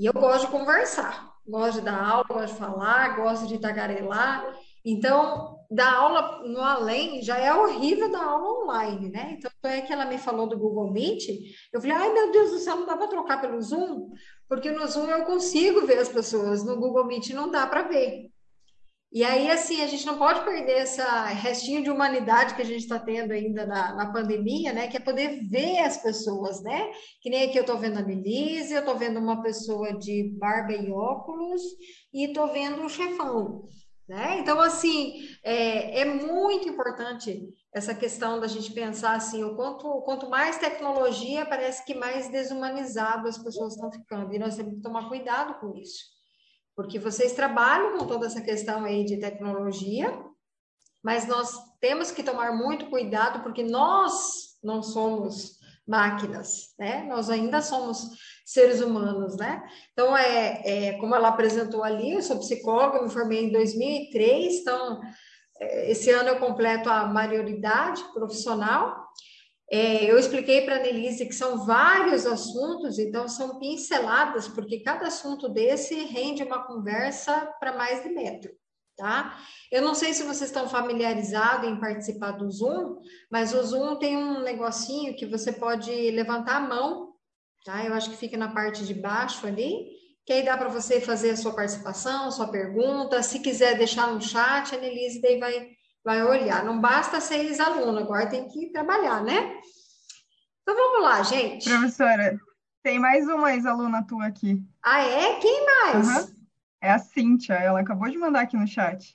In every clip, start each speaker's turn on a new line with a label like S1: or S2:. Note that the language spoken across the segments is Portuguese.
S1: E eu gosto de conversar, gosto de dar aula, gosto de falar, gosto de tagarelar. Então, dar aula no além já é horrível dar aula online, né? Então, é que ela me falou do Google Meet. Eu falei, ai meu Deus do céu, não dá para trocar pelo Zoom? Porque no Zoom eu consigo ver as pessoas, no Google Meet não dá para ver. E aí, assim, a gente não pode perder essa restinho de humanidade que a gente está tendo ainda na pandemia, né? Que é poder ver as pessoas, né? Que nem aqui eu estou vendo a Melise, eu estou vendo uma pessoa de barba e óculos e estou vendo o chefão, né? Então, assim, é muito importante essa questão da gente pensar assim, quanto mais tecnologia, parece que mais desumanizado as pessoas estão ficando. E nós temos que tomar cuidado com isso. Porque vocês trabalham com toda essa questão aí de tecnologia, mas nós temos que tomar muito cuidado, porque nós não somos máquinas, né? Nós ainda somos seres humanos, né? Então, como ela apresentou ali, eu sou psicóloga, me formei em 2003, então, esse ano eu completo a maioridade profissional. Eu expliquei para a Nelise que são vários assuntos, então são pinceladas, porque cada assunto desse rende uma conversa para mais de metro, tá? Eu não sei se vocês estão familiarizados em participar do Zoom, mas o Zoom tem um negocinho que você pode levantar a mão, tá? Eu acho que fica na parte de baixo ali, que aí dá para você fazer a sua participação, a sua pergunta. Se quiser deixar no chat, a Nelise daí vai olhar. Não basta ser ex-aluno, agora tem que trabalhar, né? Então vamos lá, gente.
S2: Professora, tem mais uma ex-aluna tua aqui.
S1: Ah, é? Quem
S2: Aham.
S1: mais?
S2: É a Cíntia, ela acabou de mandar aqui no chat.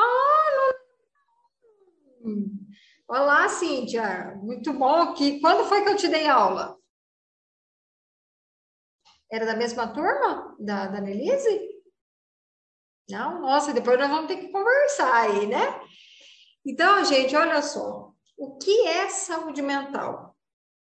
S1: Hum. Olá, Cíntia. Muito bom. Quando foi que eu te dei aula? Era da mesma turma? Da Nelise? Não? Nossa, depois nós vamos ter que conversar aí, né? Então, gente, olha só. O que é saúde mental?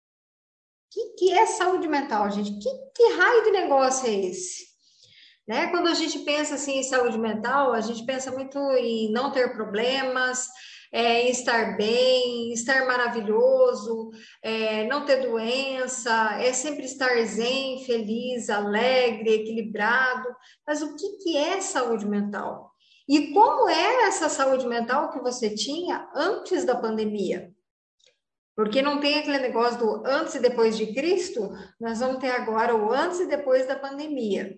S1: Que é saúde mental, gente? Que raio de negócio é esse? Né? Quando a gente pensa assim em saúde mental, a gente pensa muito em não ter problemas, em estar bem, estar maravilhoso, não ter doença, é sempre estar zen, feliz, alegre, equilibrado. Mas o que é saúde mental? E como era essa saúde mental que você tinha antes da pandemia? Porque não tem aquele negócio do antes e depois de Cristo, nós vamos ter agora o antes e depois da pandemia.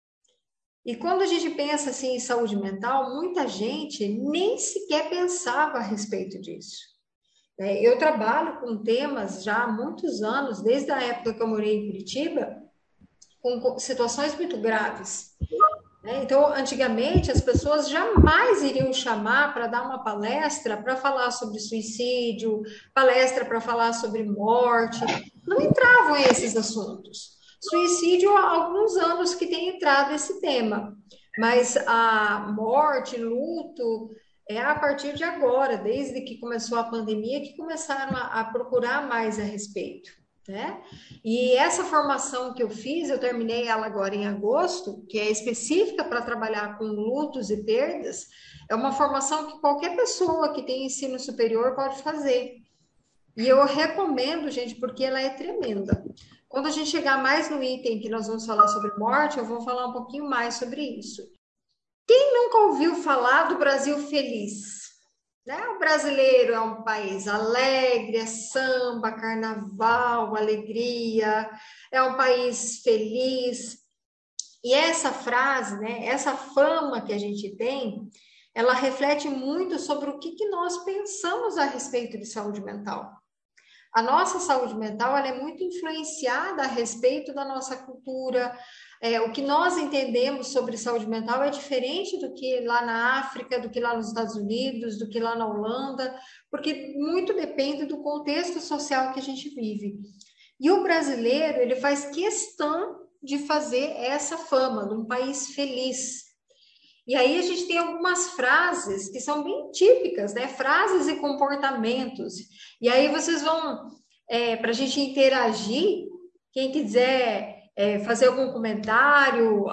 S1: E quando a gente pensa assim em saúde mental, muita gente nem sequer pensava a respeito disso. Eu trabalho com temas já há muitos anos, desde a época que eu morei em Curitiba, com situações muito graves. Então, antigamente, as pessoas jamais iriam chamar para dar uma palestra para falar sobre suicídio, palestra para falar sobre morte. Não entravam esses assuntos. Suicídio há alguns anos que tem entrado esse tema, mas a morte, luto, é a partir de agora, desde que começou a pandemia, que começaram a procurar mais a respeito, né? E essa formação que eu fiz, eu terminei ela agora em agosto, que é específica para trabalhar com lutos e perdas, é uma formação que qualquer pessoa que tem ensino superior pode fazer. E eu recomendo, gente, porque ela é tremenda. Quando a gente chegar mais no item que nós vamos falar sobre morte, eu vou falar um pouquinho mais sobre isso. Quem nunca ouviu falar do Brasil feliz? Né? O brasileiro é um país alegre, é samba, carnaval, alegria, é um país feliz. E essa frase, né, essa fama que a gente tem, ela reflete muito sobre o que nós pensamos a respeito de saúde mental. A nossa saúde mental ela é muito influenciada a respeito da nossa cultura. O que nós entendemos sobre saúde mental é diferente do que lá na África, do que lá nos Estados Unidos, do que lá na Holanda, porque muito depende do contexto social que a gente vive. E o brasileiro, ele faz questão de fazer essa fama de um país feliz. E aí a gente tem algumas frases que são bem típicas, né? Frases e comportamentos. E aí vocês vão, para a gente interagir, quem quiser fazer algum comentário,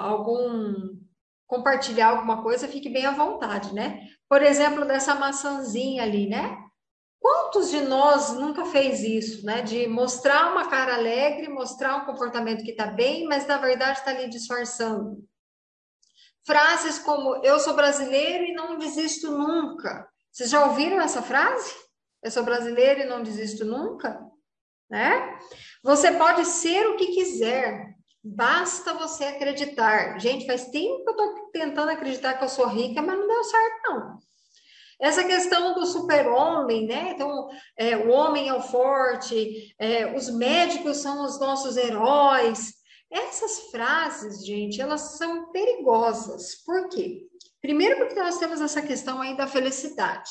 S1: compartilhar alguma coisa, fique bem à vontade, né? Por exemplo, dessa maçãzinha ali, né? Quantos de nós nunca fez isso, né? De mostrar uma cara alegre, mostrar um comportamento que está bem, mas na verdade está ali disfarçando. Frases como eu sou brasileiro e não desisto nunca. Vocês já ouviram essa frase? Eu sou brasileiro e não desisto nunca, né? Você pode ser o que quiser, basta você acreditar. Gente, faz tempo que eu estou tentando acreditar que eu sou rica, mas não deu certo, não. Essa questão do super-homem, né? Então, o homem é o forte, os médicos são os nossos heróis. Essas frases, gente, elas são perigosas. Por quê? Primeiro, porque nós temos essa questão aí da felicidade.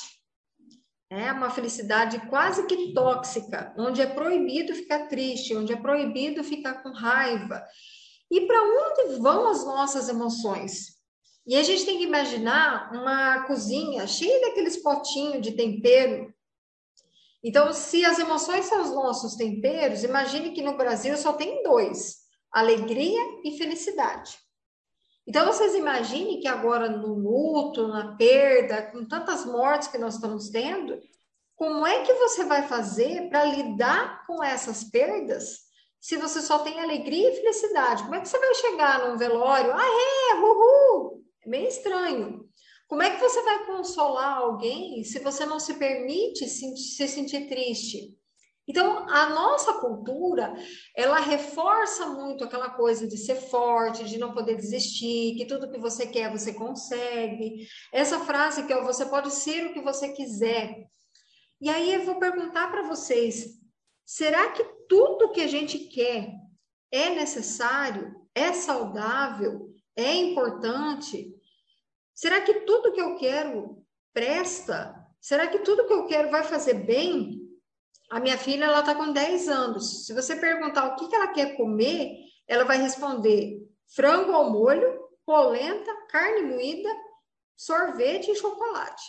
S1: É uma felicidade quase que tóxica, onde é proibido ficar triste, onde é proibido ficar com raiva. E para onde vão as nossas emoções? E a gente tem que imaginar uma cozinha cheia daqueles potinhos de tempero. Então, se as emoções são os nossos temperos, imagine que no Brasil só tem dois: alegria e felicidade. Então, vocês imaginem que agora no luto, na perda, com tantas mortes que nós estamos tendo, como é que você vai fazer para lidar com essas perdas se você só tem alegria e felicidade? Como é que você vai chegar num velório? Ah, uhul! É bem estranho. Como é que você vai consolar alguém se você não se permite se sentir triste? Então, a nossa cultura, ela reforça muito aquela coisa de ser forte, de não poder desistir, que tudo que você quer, você consegue. Essa frase que é, você pode ser o que você quiser. E aí eu vou perguntar para vocês, será que tudo que a gente quer é necessário, é saudável, é importante? Será que tudo que eu quero presta? Será que tudo que eu quero vai fazer bem? A minha filha, ela está com 10 anos. Se você perguntar o que ela quer comer, ela vai responder frango ao molho, polenta, carne moída, sorvete e chocolate.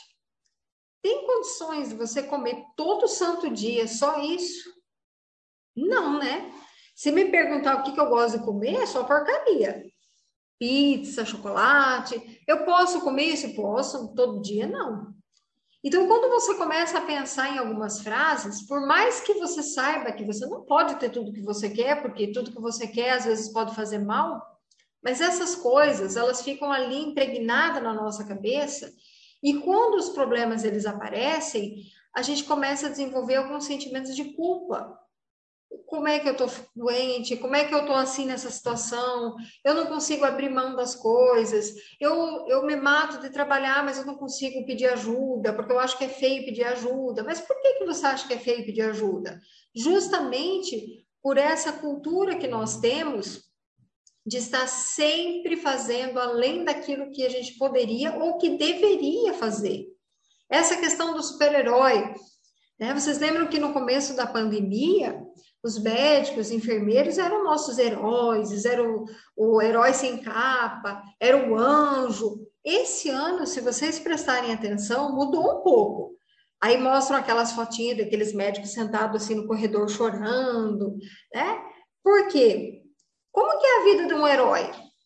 S1: Tem condições de você comer todo santo dia só isso? Não, né? Se me perguntar o que eu gosto de comer, é só porcaria. Pizza, chocolate. Eu posso comer isso? Posso. Todo dia, não. Então, quando você começa a pensar em algumas frases, por mais que você saiba que você não pode ter tudo que você quer, porque tudo que você quer às vezes pode fazer mal, mas essas coisas, elas ficam ali impregnadas na nossa cabeça, e quando os problemas eles aparecem, a gente começa a desenvolver alguns sentimentos de culpa. Como é que eu tô doente? Como é que eu tô assim nessa situação? Eu não consigo abrir mão das coisas. Eu me mato de trabalhar, mas eu não consigo pedir ajuda, porque eu acho que é feio pedir ajuda. Mas por que você acha que é feio pedir ajuda? Justamente por essa cultura que nós temos de estar sempre fazendo além daquilo que a gente poderia ou que deveria fazer. Essa questão do super-herói, né? Vocês lembram que no começo da pandemia, os médicos, os enfermeiros eram nossos heróis, era o herói sem capa, era o anjo. Esse ano, se vocês prestarem atenção, mudou um pouco. Aí mostram aquelas fotinhas daqueles médicos sentados assim no corredor chorando, né? Por quê? Como que é a vida de um herói?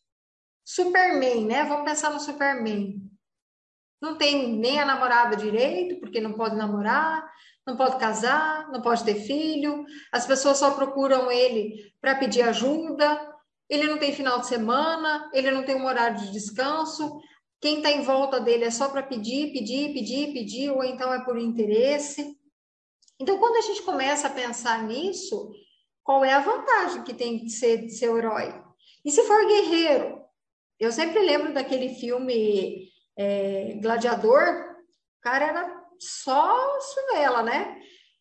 S1: Superman, né? Vamos pensar no Superman. Não tem nem a namorada direito, porque não pode namorar, não pode casar, não pode ter filho. As pessoas só procuram ele para pedir ajuda. Ele não tem final de semana, ele não tem um horário de descanso. Quem está em volta dele é só para pedir, pedir, pedir, pedir, ou então é por interesse. Então, quando a gente começa a pensar nisso, qual é a vantagem que tem de ser o herói? E se for guerreiro? Eu sempre lembro daquele filme Gladiador, o cara era só suela, né?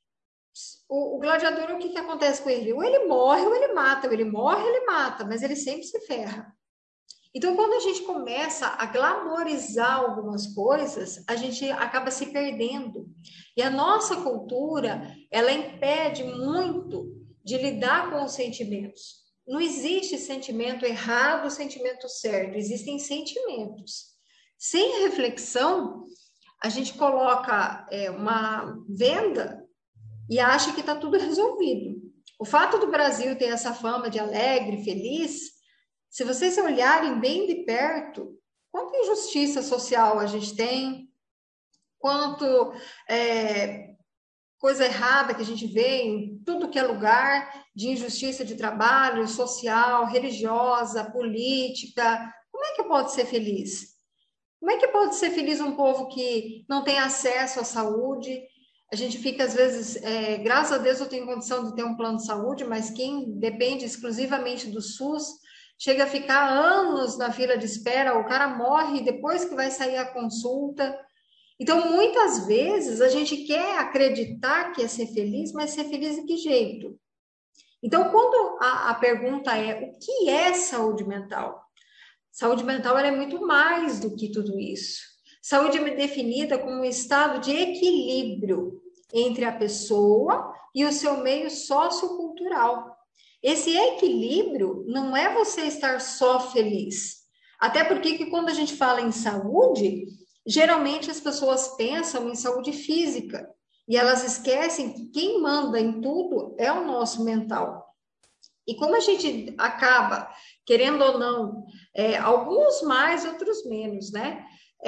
S1: O gladiador, o que que acontece com ele? Ou ele morre ou ele mata, ou ele morre ou ele mata, mas ele sempre se ferra. Então, quando a gente começa a glamorizar algumas coisas, a gente acaba se perdendo. E a nossa cultura, ela impede muito de lidar com os sentimentos. Não existe sentimento errado, sentimento certo, existem sentimentos. Sem reflexão, a gente coloca uma venda e acha que está tudo resolvido. O fato do Brasil ter essa fama de alegre, feliz, se vocês olharem bem de perto, quanta injustiça social a gente tem, quanto coisa errada que a gente vê em tudo que é lugar, de injustiça de trabalho, social, religiosa, política. Como é que pode ser feliz? Como é que pode ser feliz um povo que não tem acesso à saúde? A gente fica, às vezes, graças a Deus eu tenho condição de ter um plano de saúde, mas quem depende exclusivamente do SUS chega a ficar anos na fila de espera, o cara morre depois que vai sair a consulta. Então, muitas vezes, a gente quer acreditar que é ser feliz, mas ser feliz de que jeito? Então, quando a pergunta é o que é saúde mental? Saúde mental ela é muito mais do que tudo isso. Saúde é definida como um estado de equilíbrio entre a pessoa e o seu meio sociocultural. Esse equilíbrio não é você estar só feliz. Até porque que quando a gente fala em saúde, geralmente as pessoas pensam em saúde física e elas esquecem que quem manda em tudo é o nosso mental. E como a gente acaba, querendo ou não, alguns mais, outros menos, né?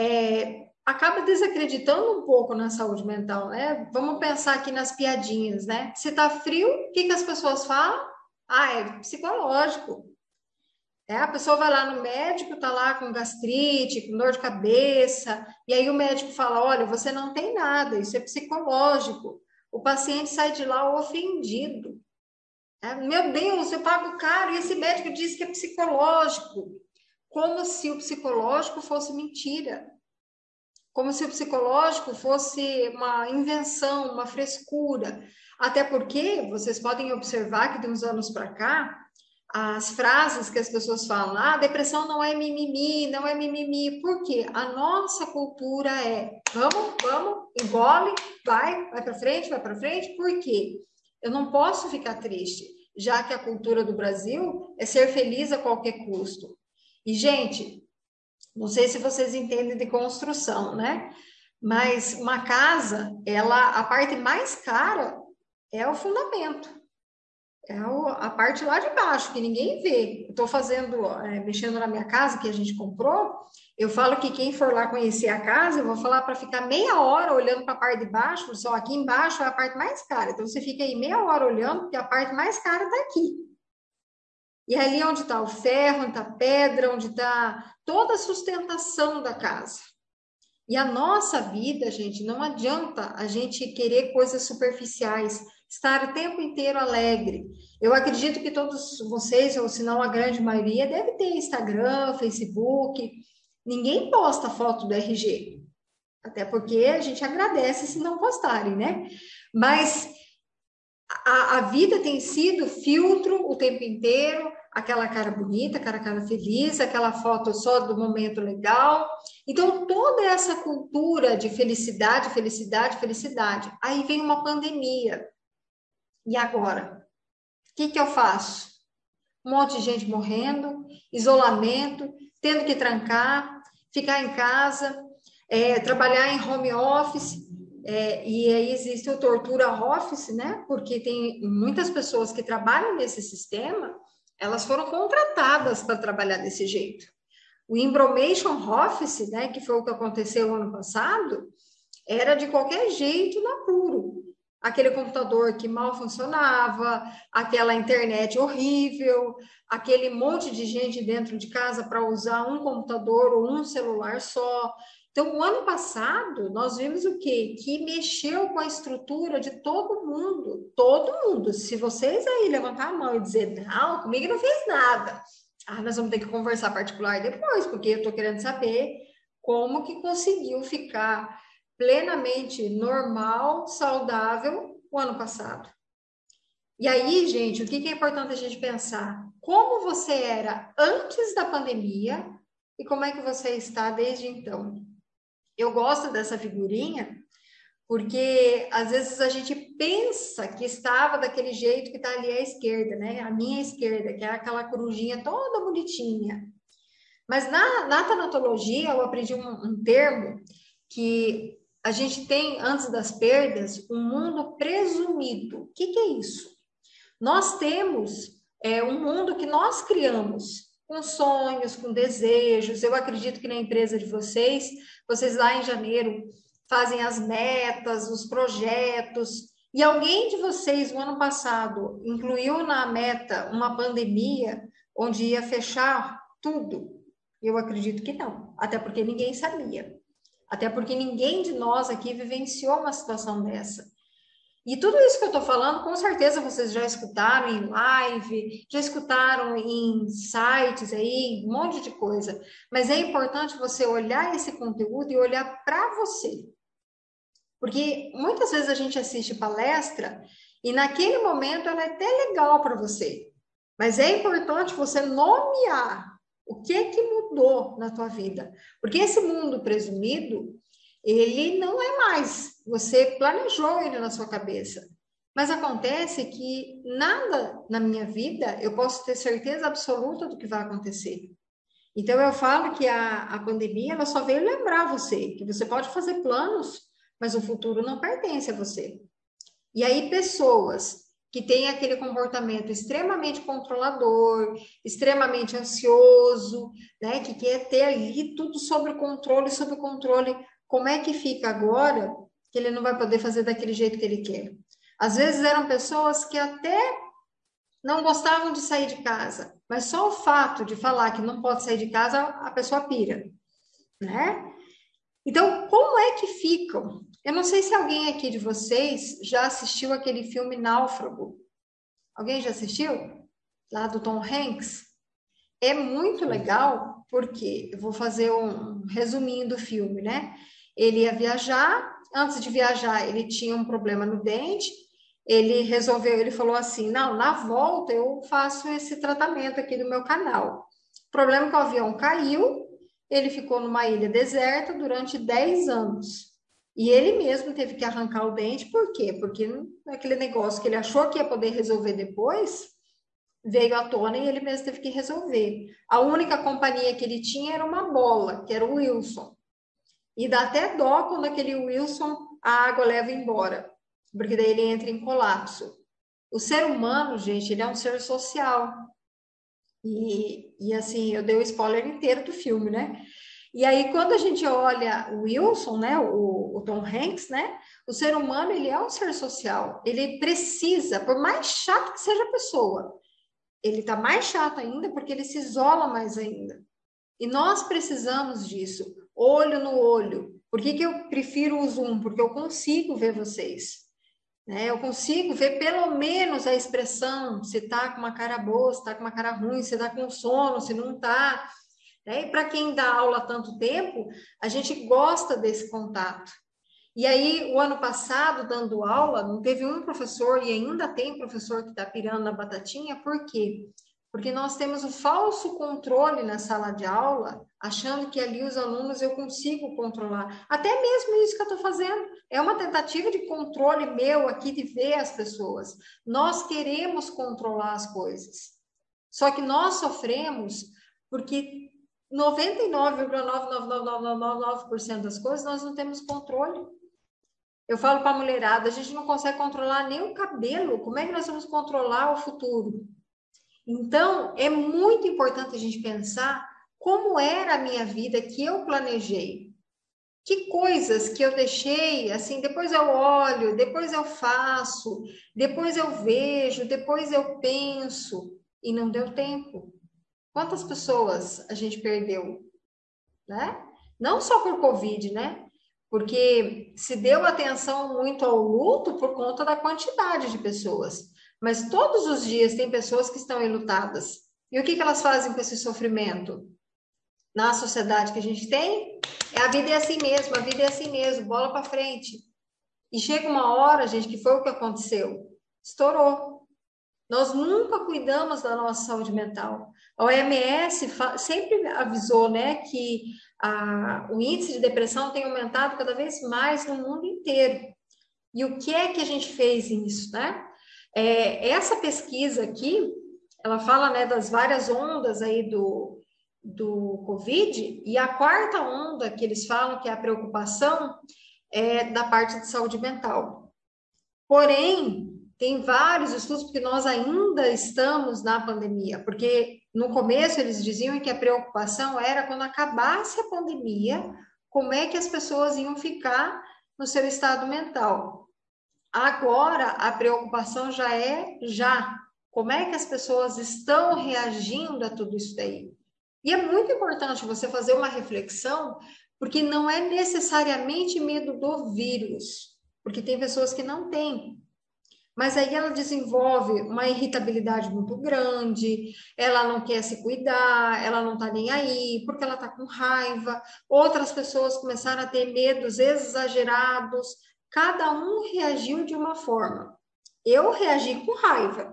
S1: Acaba desacreditando um pouco na saúde mental, né? Vamos pensar aqui nas piadinhas, né? Se tá frio, o que que as pessoas falam? Ah, é psicológico. A pessoa vai lá no médico, tá lá com gastrite, com dor de cabeça, e aí o médico fala: olha, você não tem nada, isso é psicológico. O paciente sai de lá ofendido. Meu Deus, eu pago caro e esse médico diz que é psicológico. Como se o psicológico fosse mentira. Como se o psicológico fosse uma invenção, uma frescura. Até porque vocês podem observar que de uns anos para cá, as frases que as pessoas falam, depressão não é mimimi, não é mimimi. Por quê? A nossa cultura é, vamos, engole, vai para frente. Por quê? Eu não posso ficar triste, já que a cultura do Brasil é ser feliz a qualquer custo. E, gente, não sei se vocês entendem de construção, né? Mas uma casa, a parte mais cara é o fundamento. A parte lá de baixo, que ninguém vê. Estou mexendo na minha casa, que a gente comprou. Eu falo que quem for lá conhecer a casa, eu vou falar para ficar meia hora olhando para a parte de baixo, só aqui embaixo é a parte mais cara. Então você fica aí meia hora olhando, porque a parte mais cara está aqui. E ali onde está o ferro, onde está a pedra, onde está toda a sustentação da casa. E a nossa vida, gente, não adianta a gente querer coisas superficiais, estar o tempo inteiro alegre. Eu acredito que todos vocês, ou se não a grande maioria, deve ter Instagram, Facebook. Ninguém posta foto do RG. Até porque a gente agradece se não postarem, né? Mas a vida tem sido filtro o tempo inteiro, aquela cara bonita, aquela cara feliz, aquela foto só do momento legal. Então, toda essa cultura de felicidade, felicidade, felicidade. Aí vem uma pandemia. E agora? O que que eu faço? Um monte de gente morrendo, isolamento, tendo que trancar, ficar em casa, trabalhar em home office. E aí existe o tortura office, né? Porque tem muitas pessoas que trabalham nesse sistema, elas foram contratadas para trabalhar desse jeito. O embromation office, né, que foi o que aconteceu ano passado, era de qualquer jeito na puro. Aquele computador que mal funcionava, aquela internet horrível, aquele monte de gente dentro de casa para usar um computador ou um celular só. Então, o ano passado, nós vimos o quê? Que mexeu com a estrutura de todo mundo. Todo mundo. Se vocês aí levantar a mão e dizer, não, comigo não fez nada. Nós vamos ter que conversar particular depois, porque eu estou querendo saber como que conseguiu ficar plenamente normal, saudável o ano passado. E aí, gente, o que é importante a gente pensar? Como você era antes da pandemia e como é que você está desde então? Eu gosto dessa figurinha porque às vezes a gente pensa que estava daquele jeito que está ali à esquerda, né? A minha esquerda, que é aquela corujinha toda bonitinha. Mas na tanatologia eu aprendi um termo que a gente tem, antes das perdas, um mundo presumido. O que é isso? Nós temos um mundo que nós criamos, com sonhos, com desejos. Eu acredito que na empresa de vocês lá em janeiro fazem as metas, os projetos. E alguém de vocês, no ano passado, incluiu na meta uma pandemia onde ia fechar tudo? Eu acredito que não, até porque ninguém sabia. Até porque ninguém de nós aqui vivenciou uma situação dessa. E tudo isso que eu estou falando, com certeza vocês já escutaram em live, já escutaram em sites aí, um monte de coisa. Mas é importante você olhar esse conteúdo e olhar para você. Porque muitas vezes a gente assiste palestra e naquele momento ela é até legal para você. Mas é importante você nomear o que mudou na tua vida. Porque esse mundo presumido, ele não é mais. Você planejou ele na sua cabeça. Mas acontece que nada na minha vida eu posso ter certeza absoluta do que vai acontecer. Então eu falo que a pandemia ela só veio lembrar você que você pode fazer planos, mas o futuro não pertence a você. E aí pessoas que têm aquele comportamento extremamente controlador, extremamente ansioso, né, que quer ter ali tudo sob o controle, como é que fica agora que ele não vai poder fazer daquele jeito que ele quer? Às vezes eram pessoas que até não gostavam de sair de casa, mas só o fato de falar que não pode sair de casa, a pessoa pira, né? Então, como é que ficam? Eu não sei se alguém aqui de vocês já assistiu aquele filme Náufrago. Alguém já assistiu? Lá do Tom Hanks. É muito legal, porque eu vou fazer um resuminho do filme, né? Ele ia viajar, antes de viajar, ele tinha um problema no dente, ele resolveu, ele falou assim: não, na volta eu faço esse tratamento aqui do meu canal. O problema é que o avião caiu, ele ficou numa ilha deserta durante 10 anos. E ele mesmo teve que arrancar o dente, por quê? Porque aquele negócio que ele achou que ia poder resolver depois, veio à tona e ele mesmo teve que resolver. A única companhia que ele tinha era uma bola, que era o Wilson. E dá até dó quando aquele Wilson a água leva embora, porque daí ele entra em colapso. O ser humano, gente, ele é um ser social. E assim, eu dei o spoiler inteiro do filme, né? E aí, quando a gente olha o Wilson, né, o Tom Hanks, né, o ser humano, ele é um ser social. Ele precisa, por mais chato que seja a pessoa, ele está mais chato ainda porque ele se isola mais ainda. E nós precisamos disso, olho no olho. Por que eu prefiro o Zoom? Porque eu consigo ver vocês. Né? Eu consigo ver pelo menos a expressão, se está com uma cara boa, se está com uma cara ruim, se está com sono, se não está. Né? E para quem dá aula há tanto tempo, a gente gosta desse contato. E aí, o ano passado, dando aula, não teve um professor, e ainda tem professor que está pirando na batatinha, por quê? Porque nós temos o falso controle na sala de aula, achando que ali os alunos eu consigo controlar. Até mesmo isso que eu estou fazendo. É uma tentativa de controle meu aqui de ver as pessoas. Nós queremos controlar as coisas. Só que nós sofremos porque 99,99999% das coisas nós não temos controle. Eu falo para a mulherada, a gente não consegue controlar nem o cabelo, como é que nós vamos controlar o futuro? Então, é muito importante a gente pensar como era a minha vida que eu planejei. Que coisas que eu deixei, assim, depois eu olho, depois eu faço, depois eu vejo, depois eu penso, e não deu tempo. Quantas pessoas a gente perdeu, né? Não só por Covid, né? Porque se deu atenção muito ao luto por conta da quantidade de pessoas. Mas todos os dias tem pessoas que estão enlutadas. E o que elas fazem com esse sofrimento? Na sociedade que a gente tem, a vida é assim mesmo, a vida é assim mesmo, bola para frente. E chega uma hora, gente, que foi o que aconteceu. Estourou. Nós nunca cuidamos da nossa saúde mental. A OMS sempre avisou, né, que o índice de depressão tem aumentado cada vez mais no mundo inteiro. E o que é que a gente fez nisso, né? Essa pesquisa aqui, ela fala, né, das várias ondas aí do Covid, e a quarta onda que eles falam que é a preocupação é da parte de saúde mental. Porém, tem vários estudos, porque nós ainda estamos na pandemia, porque no começo eles diziam que a preocupação era quando acabasse a pandemia, como é que as pessoas iam ficar no seu estado mental. Agora, a preocupação já é já. Como é que as pessoas estão reagindo a tudo isso daí? E é muito importante você fazer uma reflexão, porque não é necessariamente medo do vírus, porque tem pessoas que não têm. Mas aí ela desenvolve uma irritabilidade muito grande, ela não quer se cuidar, ela não tá nem aí, porque ela tá com raiva. Outras pessoas começaram a ter medos exagerados. Cada um reagiu de uma forma. Eu reagi com raiva.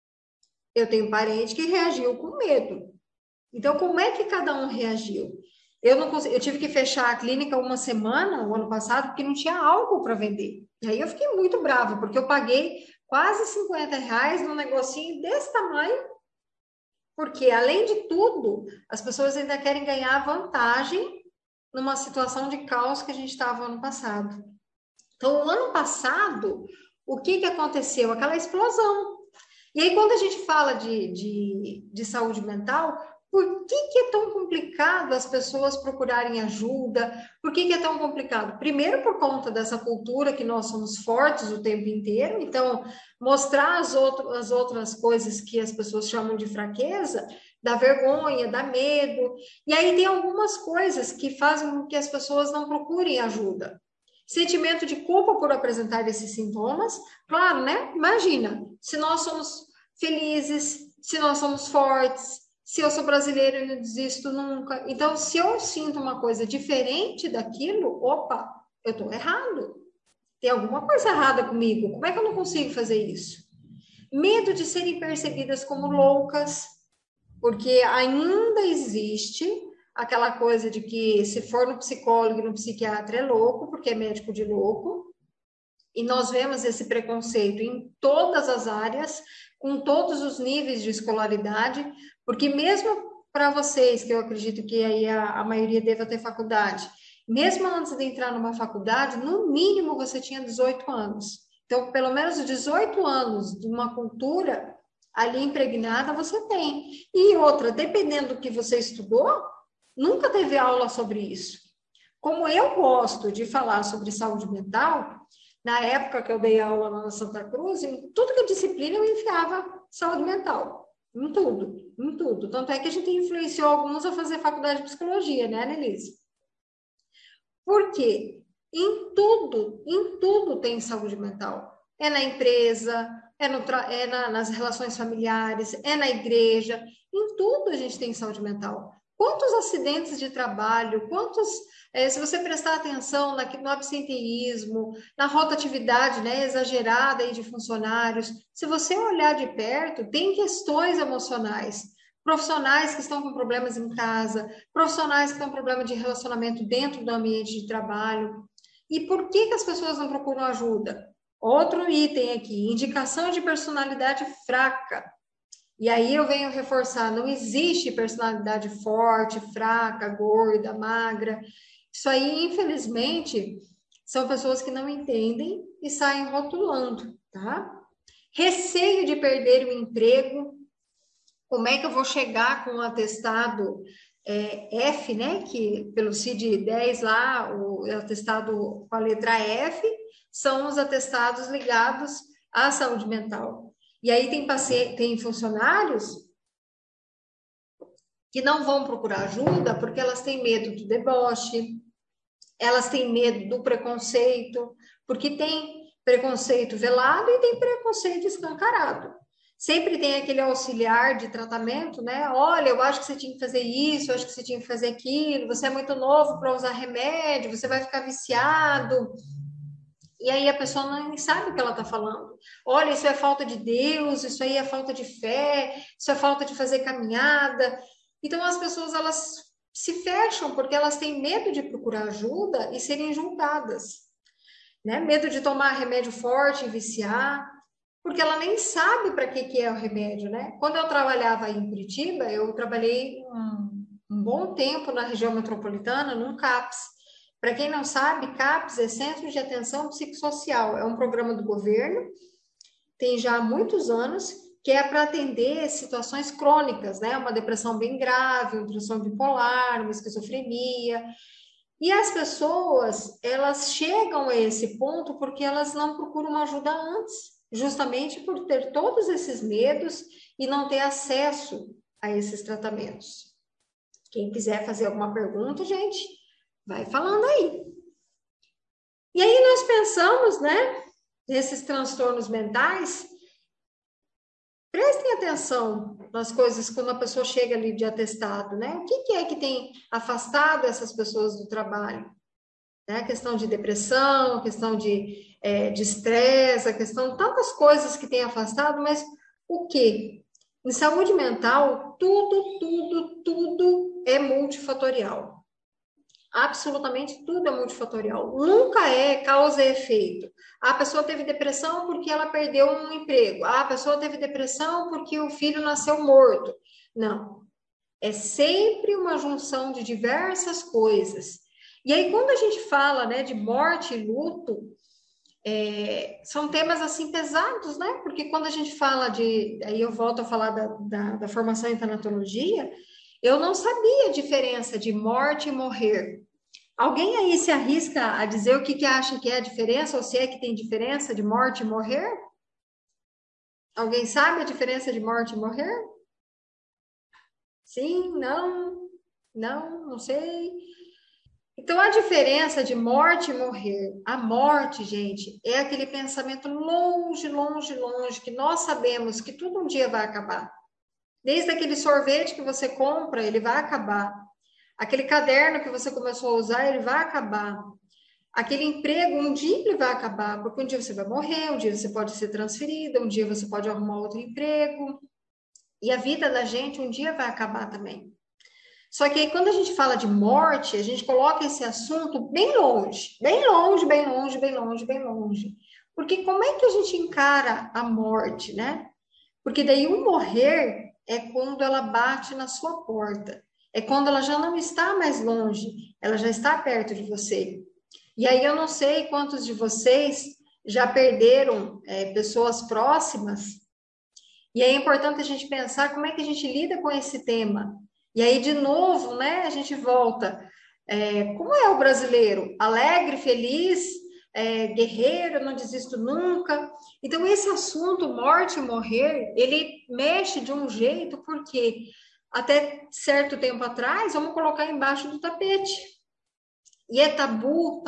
S1: Eu tenho parente que reagiu com medo. Então, como é que cada um reagiu? Eu não consegui, eu tive que fechar a clínica uma semana, o ano passado, porque não tinha álcool para vender. E aí eu fiquei muito brava, porque eu paguei quase R$ 50 num negocinho desse tamanho, porque, além de tudo, as pessoas ainda querem ganhar vantagem numa situação de caos que a gente estava ano passado. Então, o ano passado, o que aconteceu? Aquela explosão. E aí, quando a gente fala de saúde mental, por que é tão complicado as pessoas procurarem ajuda? Por que é tão complicado? Primeiro, por conta dessa cultura que nós somos fortes o tempo inteiro, então, mostrar as outras coisas que as pessoas chamam de fraqueza, dá vergonha, dá medo. E aí, tem algumas coisas que fazem com que as pessoas não procurem ajuda. Sentimento de culpa por apresentar esses sintomas, claro, né? Imagina, se nós somos felizes, se nós somos fortes, se eu sou brasileiro e não desisto nunca. Então, se eu sinto uma coisa diferente daquilo, opa, eu estou errado. Tem alguma coisa errada comigo. Como é que eu não consigo fazer isso? Medo de serem percebidas como loucas, porque ainda existe aquela coisa de que se for no psicólogo e no psiquiatra é louco, porque é médico de louco. E nós vemos esse preconceito em todas as áreas, com todos os níveis de escolaridade, porque mesmo para vocês, que eu acredito que aí a maioria deva ter faculdade, mesmo antes de entrar numa faculdade, no mínimo você tinha 18 anos. Então, pelo menos 18 anos de uma cultura ali impregnada você tem. E outra, dependendo do que você estudou, nunca teve aula sobre isso. Como eu gosto de falar sobre saúde mental, na época que eu dei aula lá na Santa Cruz, em tudo que é disciplina eu enfiava saúde mental. Em tudo, em tudo. Tanto é que a gente influenciou alguns a fazer faculdade de psicologia, né, Annelise? Por quê? Em tudo tem saúde mental. É na empresa, nas relações familiares, é na igreja. Em tudo a gente tem saúde mental. Quantos acidentes de trabalho, se você prestar atenção no absenteísmo, na rotatividade, né, exagerada aí de funcionários, se você olhar de perto, tem questões emocionais. Profissionais que estão com problemas em casa, profissionais que estão com problema de relacionamento dentro do ambiente de trabalho. E por que as pessoas não procuram ajuda? Outro item aqui, indicação de personalidade fraca. E aí eu venho reforçar, não existe personalidade forte, fraca, gorda, magra. Isso aí, infelizmente, são pessoas que não entendem e saem rotulando, tá? Receio de perder o emprego. Como é que eu vou chegar com um atestado F, né? Que pelo CID-10 lá, o atestado com a letra F, são os atestados ligados à saúde mental. E aí tem funcionários que não vão procurar ajuda porque elas têm medo do deboche, elas têm medo do preconceito, porque tem preconceito velado e tem preconceito escancarado. Sempre tem aquele auxiliar de tratamento, né? Olha, eu acho que você tinha que fazer isso, eu acho que você tinha que fazer aquilo, você é muito novo para usar remédio, você vai ficar viciado. E aí a pessoa nem sabe o que ela está falando. Olha, isso é falta de Deus, isso aí é falta de fé, isso é falta de fazer caminhada. Então as pessoas elas se fecham porque elas têm medo de procurar ajuda e serem julgadas, né? Medo de tomar remédio forte e viciar, porque ela nem sabe para que é o remédio, né? Quando eu trabalhava aí em Curitiba, eu trabalhei um bom tempo na região metropolitana, num CAPS. Para quem não sabe, CAPS é Centro de Atenção Psicossocial, é um programa do governo, tem já há muitos anos, que é para atender situações crônicas, né? Uma depressão bem grave, um transtorno bipolar, uma esquizofrenia. E as pessoas, elas chegam a esse ponto porque elas não procuram uma ajuda antes, justamente por ter todos esses medos e não ter acesso a esses tratamentos. Quem quiser fazer alguma pergunta, gente, vai falando aí. E aí nós pensamos, né, nesses transtornos mentais. Prestem atenção nas coisas quando a pessoa chega ali de atestado, né? O que é que tem afastado essas pessoas do trabalho? Né? A questão de depressão, a questão de estresse, a questão de tantas coisas que tem afastado, mas o quê? Em saúde mental, tudo é multifatorial. Absolutamente tudo é multifatorial. Nunca é causa e efeito. A pessoa teve depressão porque ela perdeu um emprego. A pessoa teve depressão porque o filho nasceu morto. Não. É sempre uma junção de diversas coisas. E aí, quando a gente fala, né, de morte e luto, são temas assim pesados, né? Porque quando a gente fala de. Aí eu volto a falar da formação em tanatologia, eu não sabia a diferença de morte e morrer. Alguém aí se arrisca a dizer o que acha que é a diferença, ou se é que tem diferença de morte e morrer? Alguém sabe a diferença de morte e morrer? Sim, não sei. Então, a diferença de morte e morrer, a morte, gente, é aquele pensamento longe, que nós sabemos que tudo um dia vai acabar. Desde aquele sorvete que você compra, ele vai acabar. Aquele caderno que você começou a usar, ele vai acabar. Aquele emprego, um dia ele vai acabar, porque um dia você vai morrer, um dia você pode ser transferido, um dia você pode arrumar outro emprego. E a vida da gente um dia vai acabar também. Só que aí, quando a gente fala de morte, a gente coloca esse assunto bem longe, bem longe, bem longe, bem longe, bem longe. Porque como é que a gente encara a morte, né? Porque daí o morrer é quando ela bate na sua porta. É quando ela já não está mais longe, ela já está perto de você. E aí eu não sei quantos de vocês já perderam pessoas próximas. E é importante a gente pensar como é que a gente lida com esse tema. E aí, de novo, né, a gente volta. Como é o brasileiro? Alegre, feliz, guerreiro, não desisto nunca. Então, esse assunto, morte e morrer, ele mexe de um jeito, porque até certo tempo atrás, vamos colocar embaixo do tapete. E é tabu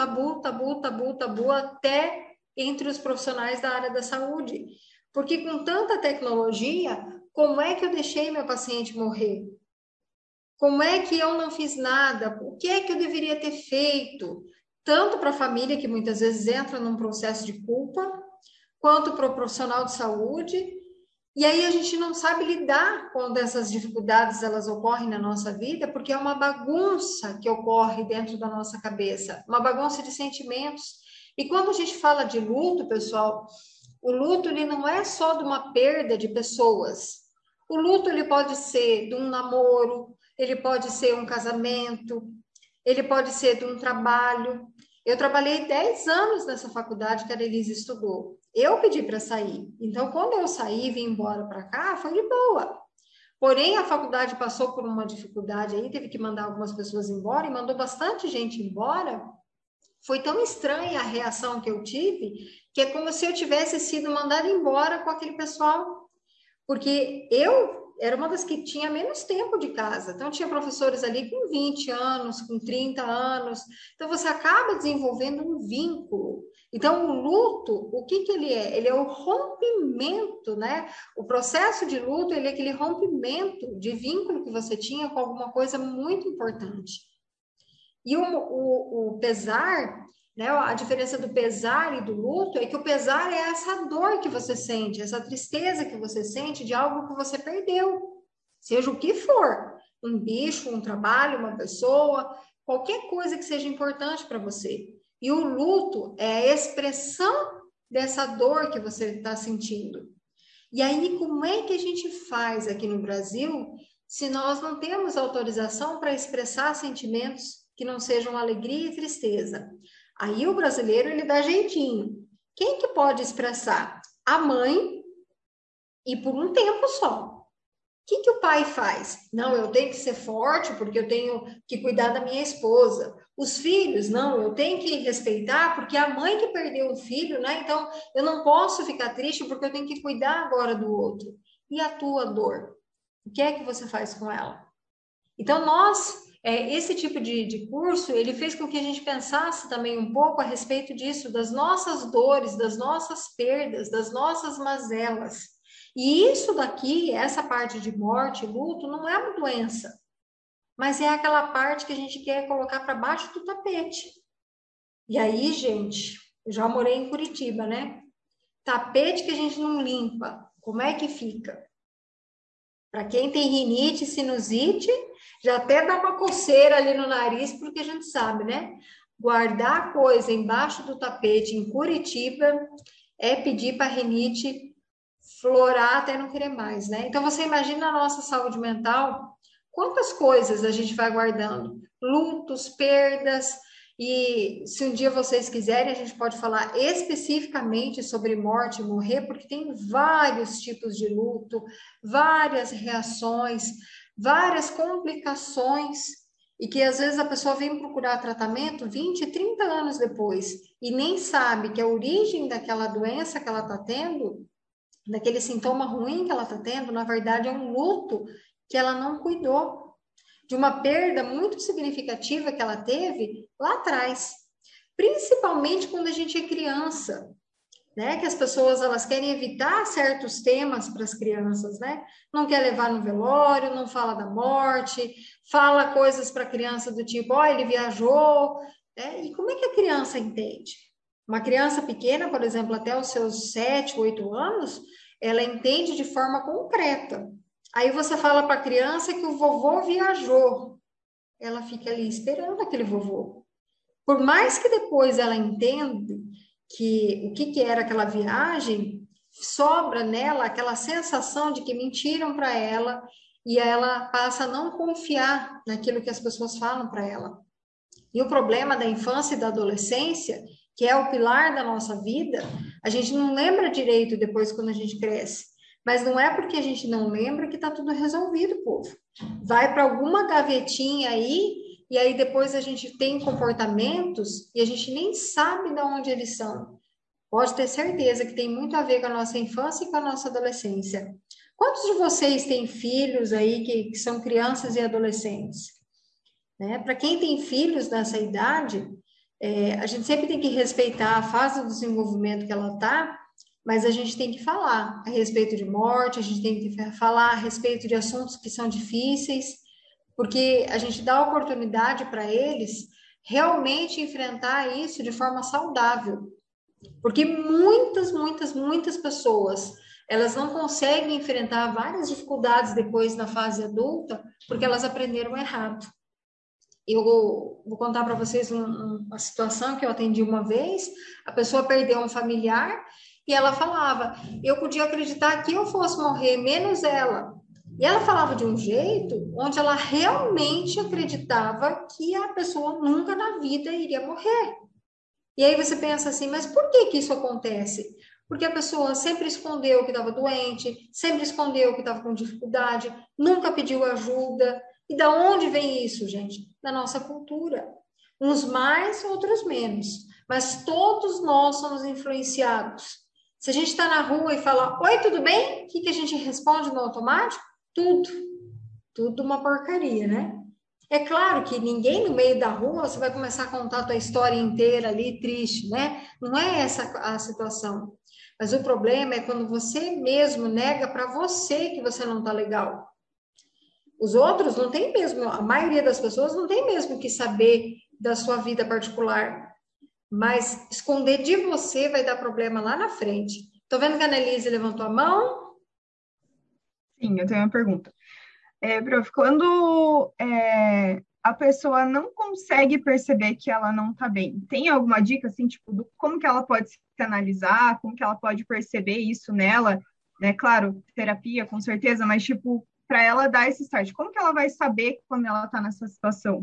S1: até entre os profissionais da área da saúde. Porque com tanta tecnologia, como é que eu deixei meu paciente morrer? Como é que eu não fiz nada? O que é que eu deveria ter feito? Tanto para a família, que muitas vezes entra num processo de culpa, quanto para o profissional de saúde. E aí a gente não sabe lidar quando essas dificuldades elas ocorrem na nossa vida, porque é uma bagunça que ocorre dentro da nossa cabeça, uma bagunça de sentimentos. E quando a gente fala de luto, pessoal, o luto ele não é só de uma perda de pessoas. O luto ele pode ser de um namoro, ele pode ser um casamento, ele pode ser de um trabalho. Eu trabalhei 10 anos nessa faculdade que a Denise estudou. Eu pedi para sair. Então, quando eu saí e vim embora para cá, foi de boa. Porém, a faculdade passou por uma dificuldade aí, teve que mandar algumas pessoas embora e mandou bastante gente embora. Foi tão estranha a reação que eu tive, que é como se eu tivesse sido mandada embora com aquele pessoal. Porque eu era uma das que tinha menos tempo de casa. Então, tinha professores ali com 20 anos, com 30 anos. Então, você acaba desenvolvendo um vínculo. Então, o luto, o que ele é? Ele é o rompimento, né? O processo de luto, ele é aquele rompimento de vínculo que você tinha com alguma coisa muito importante. E o pesar, né? A diferença do pesar e do luto é que o pesar é essa dor que você sente, essa tristeza que você sente de algo que você perdeu, seja o que for, um bicho, um trabalho, uma pessoa, qualquer coisa que seja importante para você. E o luto é a expressão dessa dor que você está sentindo. E aí, como é que a gente faz aqui no Brasil se nós não temos autorização para expressar sentimentos que não sejam alegria e tristeza? Aí o brasileiro, ele dá jeitinho. Quem que pode expressar? A mãe, e por um tempo só. que o pai faz? Não, eu tenho que ser forte porque eu tenho que cuidar da minha esposa. Os filhos, não, eu tenho que respeitar porque é a mãe que perdeu um filho, né? Então, eu não posso ficar triste porque eu tenho que cuidar agora do outro. E a tua dor? O que é que você faz com ela? Então, esse tipo de curso, ele fez com que a gente pensasse também um pouco a respeito disso, das nossas dores, das nossas perdas, das nossas mazelas. E isso daqui, essa parte de morte, luto, não é uma doença, mas é aquela parte que a gente quer colocar para baixo do tapete. E aí, gente, eu já morei em Curitiba, né? Tapete que a gente não limpa, como é que fica? Para quem tem rinite, sinusite, já até dá uma coceira ali no nariz, porque a gente sabe, né? Guardar coisa embaixo do tapete em Curitiba é pedir para a rinite florar até não querer mais, né? Então você imagina a nossa saúde mental, quantas coisas a gente vai guardando, lutos, perdas, e se um dia vocês quiserem, a gente pode falar especificamente sobre morte e morrer, porque tem vários tipos de luto, várias reações, várias complicações, e que às vezes a pessoa vem procurar tratamento 20, 30 anos depois, e nem sabe que a origem daquela doença que ela está tendo, daquele sintoma ruim que ela está tendo, na verdade é um luto que ela não cuidou, de uma perda muito significativa que ela teve lá atrás, principalmente quando a gente é criança, né? Que as pessoas elas querem evitar certos temas para as crianças, né? Não quer levar no velório, não fala da morte, fala coisas para a criança do tipo, ó, ele viajou, né? E como é que a criança entende? Uma criança pequena, por exemplo, até os seus 7, 8 anos, ela entende de forma concreta. Aí você fala para a criança que o vovô viajou, ela fica ali esperando aquele vovô. Por mais que depois ela entenda que o que era aquela viagem, sobra nela aquela sensação de que mentiram para ela e ela passa a não confiar naquilo que as pessoas falam para ela. E o problema da infância e da adolescência, que é o pilar da nossa vida, a gente não lembra direito depois quando a gente cresce. Mas não é porque a gente não lembra que está tudo resolvido, povo. Vai para alguma gavetinha aí, e aí depois a gente tem comportamentos e a gente nem sabe de onde eles são. Pode ter certeza que tem muito a ver com a nossa infância e com a nossa adolescência. Quantos de vocês têm filhos aí que são crianças e adolescentes? Né? Para quem tem filhos nessa idade, a gente sempre tem que respeitar a fase do desenvolvimento que ela está, mas a gente tem que falar a respeito de morte, a gente tem que falar a respeito de assuntos que são difíceis, porque a gente dá oportunidade para eles realmente enfrentar isso de forma saudável. Porque muitas pessoas, elas não conseguem enfrentar várias dificuldades depois na fase adulta, porque elas aprenderam errado. Eu vou contar para vocês uma situação que eu atendi uma vez. A pessoa perdeu um familiar e ela falava, eu podia acreditar que eu fosse morrer, menos ela. E ela falava de um jeito onde ela realmente acreditava que a pessoa nunca na vida iria morrer. E aí você pensa assim, mas por que isso acontece? Porque a pessoa sempre escondeu que estava doente, sempre escondeu que estava com dificuldade, nunca pediu ajuda. E da onde vem isso, gente? Da nossa cultura. Uns mais, outros menos. Mas todos nós somos influenciados. Se a gente está na rua e fala, oi, tudo bem? O que a gente responde no automático? Tudo. Tudo uma porcaria, né? É claro que ninguém no meio da rua você vai começar a contar a tua história inteira ali, triste, né? Não é essa a situação. Mas o problema é quando você mesmo nega para você que você não está legal. Os outros não tem mesmo, a maioria das pessoas não tem mesmo que saber da sua vida particular. Mas esconder de você vai dar problema lá na frente. Tô vendo que a Annelise levantou a mão.
S2: Sim, eu tenho uma pergunta. Prof, quando a pessoa não consegue perceber que ela não tá bem, tem alguma dica, assim, tipo, como que ela pode se analisar, como que ela pode perceber isso nela, né? Claro, terapia, com certeza, mas, tipo, para ela dar esse start, como que ela vai saber quando ela tá nessa situação?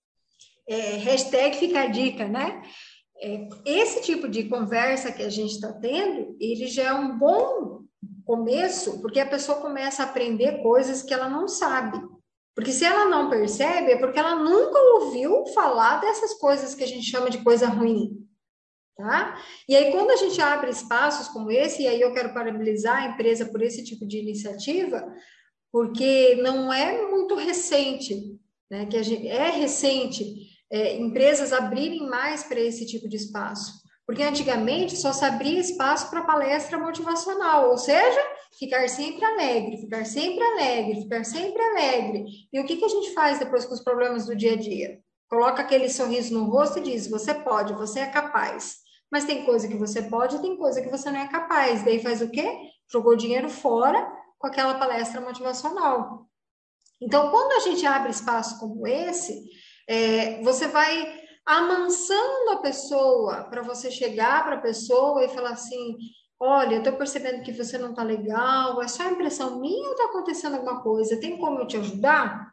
S1: Hashtag fica a dica, né? Esse tipo de conversa que a gente está tendo, ele já é um bom começo, porque a pessoa começa a aprender coisas que ela não sabe. Porque se ela não percebe, é porque ela nunca ouviu falar dessas coisas que a gente chama de coisa ruim, tá? E aí, quando a gente abre espaços como esse, e aí eu quero parabenizar a empresa por esse tipo de iniciativa, porque não é muito recente, né? Que a gente, é recente empresas abrirem mais para esse tipo de espaço. Porque antigamente só se abria espaço para palestra motivacional, ou seja, ficar sempre alegre, ficar sempre alegre, ficar sempre alegre. E o que que a gente faz depois com os problemas do dia a dia? Coloca aquele sorriso no rosto e diz: você pode, você é capaz. Mas tem coisa que você pode e tem coisa que você não é capaz. Daí faz o quê? Jogou dinheiro fora com aquela palestra motivacional. Então, quando a gente abre espaço como esse, você vai amansando a pessoa para você chegar para a pessoa e falar assim: olha, eu estou percebendo que você não está legal, é só impressão minha ou está acontecendo alguma coisa? Tem como eu te ajudar?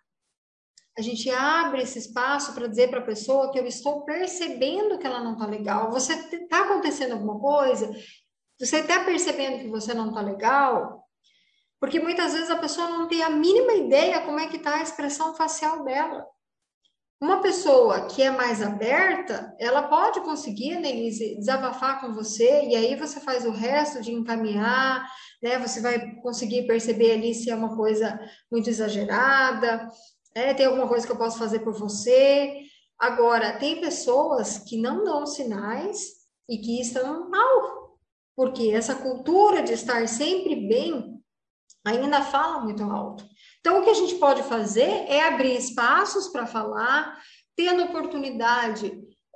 S1: A gente abre esse espaço para dizer para a pessoa que eu estou percebendo que ela não está legal. Você está acontecendo alguma coisa? Você está percebendo que você não está legal? Porque muitas vezes a pessoa não tem a mínima ideia como é que está a expressão facial dela. Uma pessoa que é mais aberta, ela pode conseguir, Denise, desabafar com você, e aí você faz o resto de encaminhar, né? Você vai conseguir perceber ali se é uma coisa muito exagerada, tem alguma coisa que eu posso fazer por você. Agora, tem pessoas que não dão sinais e que estão mal, porque essa cultura de estar sempre bem ainda fala muito alto. Então, o que a gente pode fazer é abrir espaços para falar, tendo oportunidade,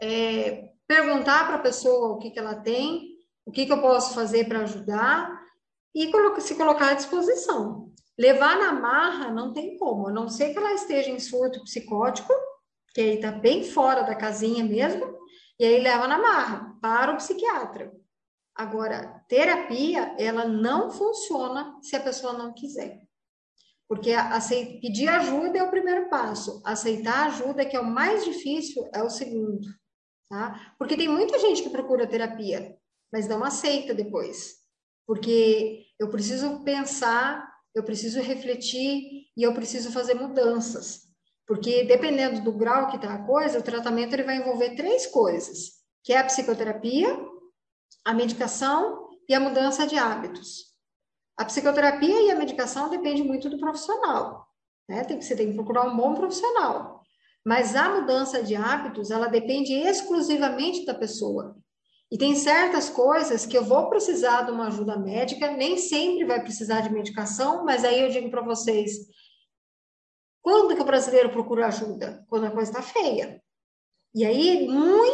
S1: perguntar para a pessoa o que, que ela tem, o que, que eu posso fazer para ajudar e se colocar à disposição. Levar na marra não tem como, a não ser que ela esteja em surto psicótico, que aí está bem fora da casinha mesmo, e aí leva na marra para o psiquiatra. Agora, terapia, ela não funciona se a pessoa não quiser. Porque pedir ajuda é o primeiro passo. Aceitar ajuda, que é o mais difícil, é o segundo. Tá? Porque tem muita gente que procura terapia, mas não aceita depois. Porque eu preciso pensar, eu preciso refletir e eu preciso fazer mudanças. Porque dependendo do grau que está a coisa, o tratamento ele vai envolver 3 coisas, que é a psicoterapia, a medicação e a mudança de hábitos. A psicoterapia e a medicação depende muito do profissional, né? Você tem que procurar um bom profissional. Mas a mudança de hábitos, ela depende exclusivamente da pessoa. E tem certas coisas que eu vou precisar de uma ajuda médica, nem sempre vai precisar de medicação, mas aí eu digo para vocês, quando que o brasileiro procura ajuda? Quando a coisa está feia. E aí,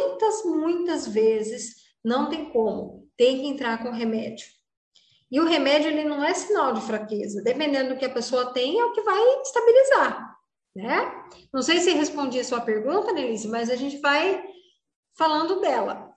S1: muitas vezes, não tem como, tem que entrar com remédio. E o remédio, ele não é sinal de fraqueza, dependendo do que a pessoa tem, é o que vai estabilizar, né? Não sei se respondi a sua pergunta, Nelise, mas a gente vai falando dela.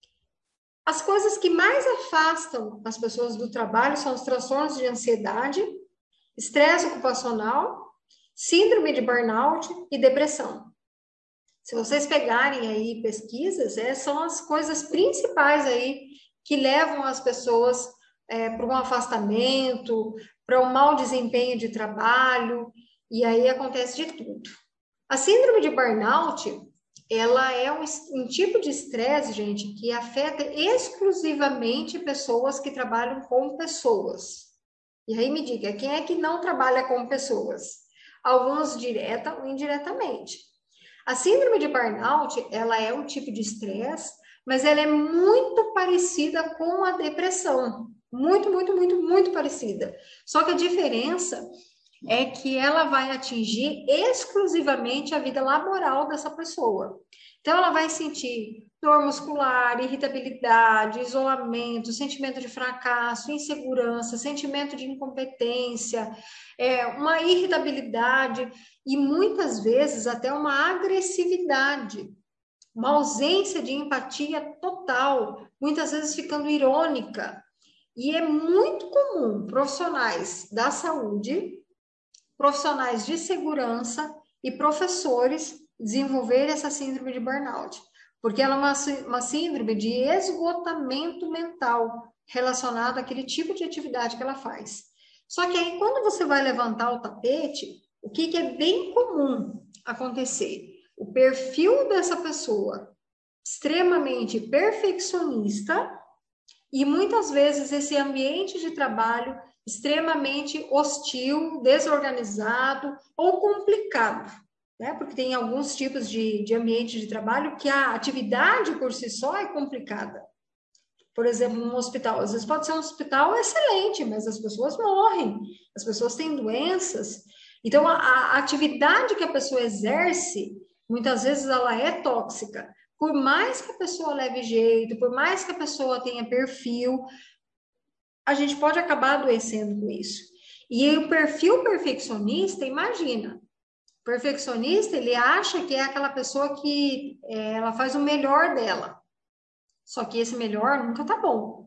S1: As coisas que mais afastam as pessoas do trabalho são os transtornos de ansiedade, estresse ocupacional, síndrome de burnout e depressão. Se vocês pegarem aí pesquisas, são as coisas principais aí que levam as pessoas para um afastamento, para um mau desempenho de trabalho, e aí acontece de tudo. A síndrome de burnout, ela é um tipo de estresse, gente, que afeta exclusivamente pessoas que trabalham com pessoas. E aí me diga, quem é que não trabalha com pessoas? Alguns direta ou indiretamente. A síndrome de burnout, ela é um tipo de estresse, mas ela é muito parecida com a depressão. Muito parecida. Só que a diferença é que ela vai atingir exclusivamente a vida laboral dessa pessoa. Então, ela vai sentir dor muscular, irritabilidade, isolamento, sentimento de fracasso, insegurança, sentimento de incompetência, uma irritabilidade e muitas vezes até uma agressividade, uma ausência de empatia total, muitas vezes ficando irônica. E é muito comum profissionais da saúde, profissionais de segurança e professores desenvolver essa síndrome de burnout, porque ela é uma síndrome de esgotamento mental, relacionado àquele tipo de atividade que ela faz. Só que aí, quando você vai levantar o tapete, o que é bem comum acontecer? O perfil dessa pessoa extremamente perfeccionista e muitas vezes esse ambiente de trabalho extremamente hostil, desorganizado ou complicado, né? Porque tem alguns tipos de ambiente de trabalho que a atividade por si só é complicada. Por exemplo, um hospital. Às vezes pode ser um hospital excelente, mas as pessoas morrem, as pessoas têm doenças. Então, a atividade que a pessoa exerce, muitas vezes ela é tóxica. Por mais que a pessoa leve jeito, por mais que a pessoa tenha perfil, a gente pode acabar adoecendo com isso. E o perfil perfeccionista, imagina, perfeccionista, ele acha que é aquela pessoa que ela faz o melhor dela. Só que esse melhor nunca tá bom.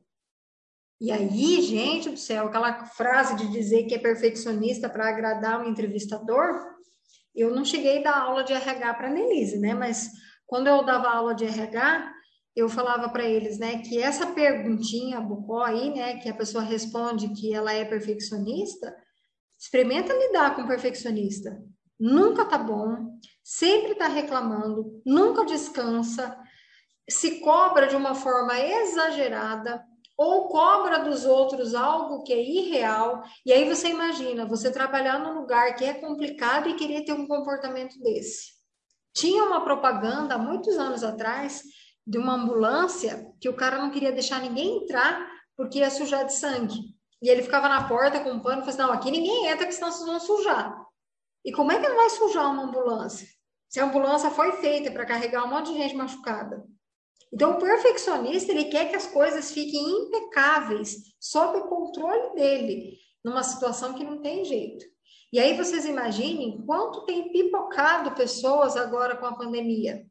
S1: E aí, gente do céu, aquela frase de dizer que é perfeccionista para agradar um entrevistador, eu não cheguei a dar aula de RH para a Nelise, né? Mas quando eu dava aula de RH, eu falava para eles, né, que essa perguntinha, Bocó aí, né, que a pessoa responde que ela é perfeccionista, experimenta lidar com o perfeccionista. Nunca tá bom, sempre tá reclamando, nunca descansa, se cobra de uma forma exagerada ou cobra dos outros algo que é irreal, e aí você imagina, você trabalhar num lugar que é complicado e querer ter um comportamento desse. Tinha uma propaganda há muitos anos atrás de uma ambulância que o cara não queria deixar ninguém entrar porque ia sujar de sangue. E ele ficava na porta com um pano e falava assim, não, aqui ninguém entra, que senão vocês vão sujar. E como é que ele vai sujar uma ambulância? Se a ambulância foi feita para carregar um monte de gente machucada. Então, o perfeccionista, ele quer que as coisas fiquem impecáveis, sob o controle dele, numa situação que não tem jeito. E aí vocês imaginem quanto tem pipocado pessoas agora com a pandemia.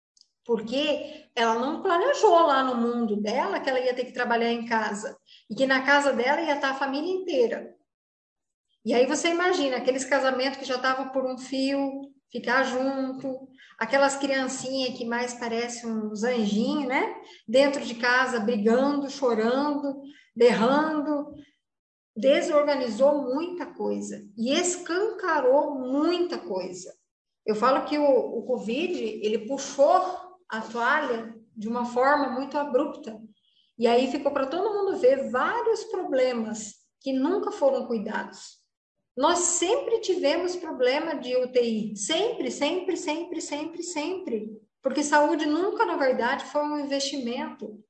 S1: Porque ela não planejou lá no mundo dela que ela ia ter que trabalhar em casa. E que na casa dela ia estar a família inteira. E aí você imagina aqueles casamentos que já estavam por um fio, ficar junto, aquelas criancinhas que mais parecem uns anjinhos, né? Dentro de casa, brigando, chorando, berrando. Desorganizou muita coisa e escancarou muita coisa. Eu falo que o Covid, ele puxou a toalha de uma forma muito abrupta. E aí ficou para todo mundo ver vários problemas que nunca foram cuidados. Nós sempre tivemos problema de UTI, sempre, sempre, sempre, sempre, sempre, porque saúde nunca, na verdade, foi um investimento.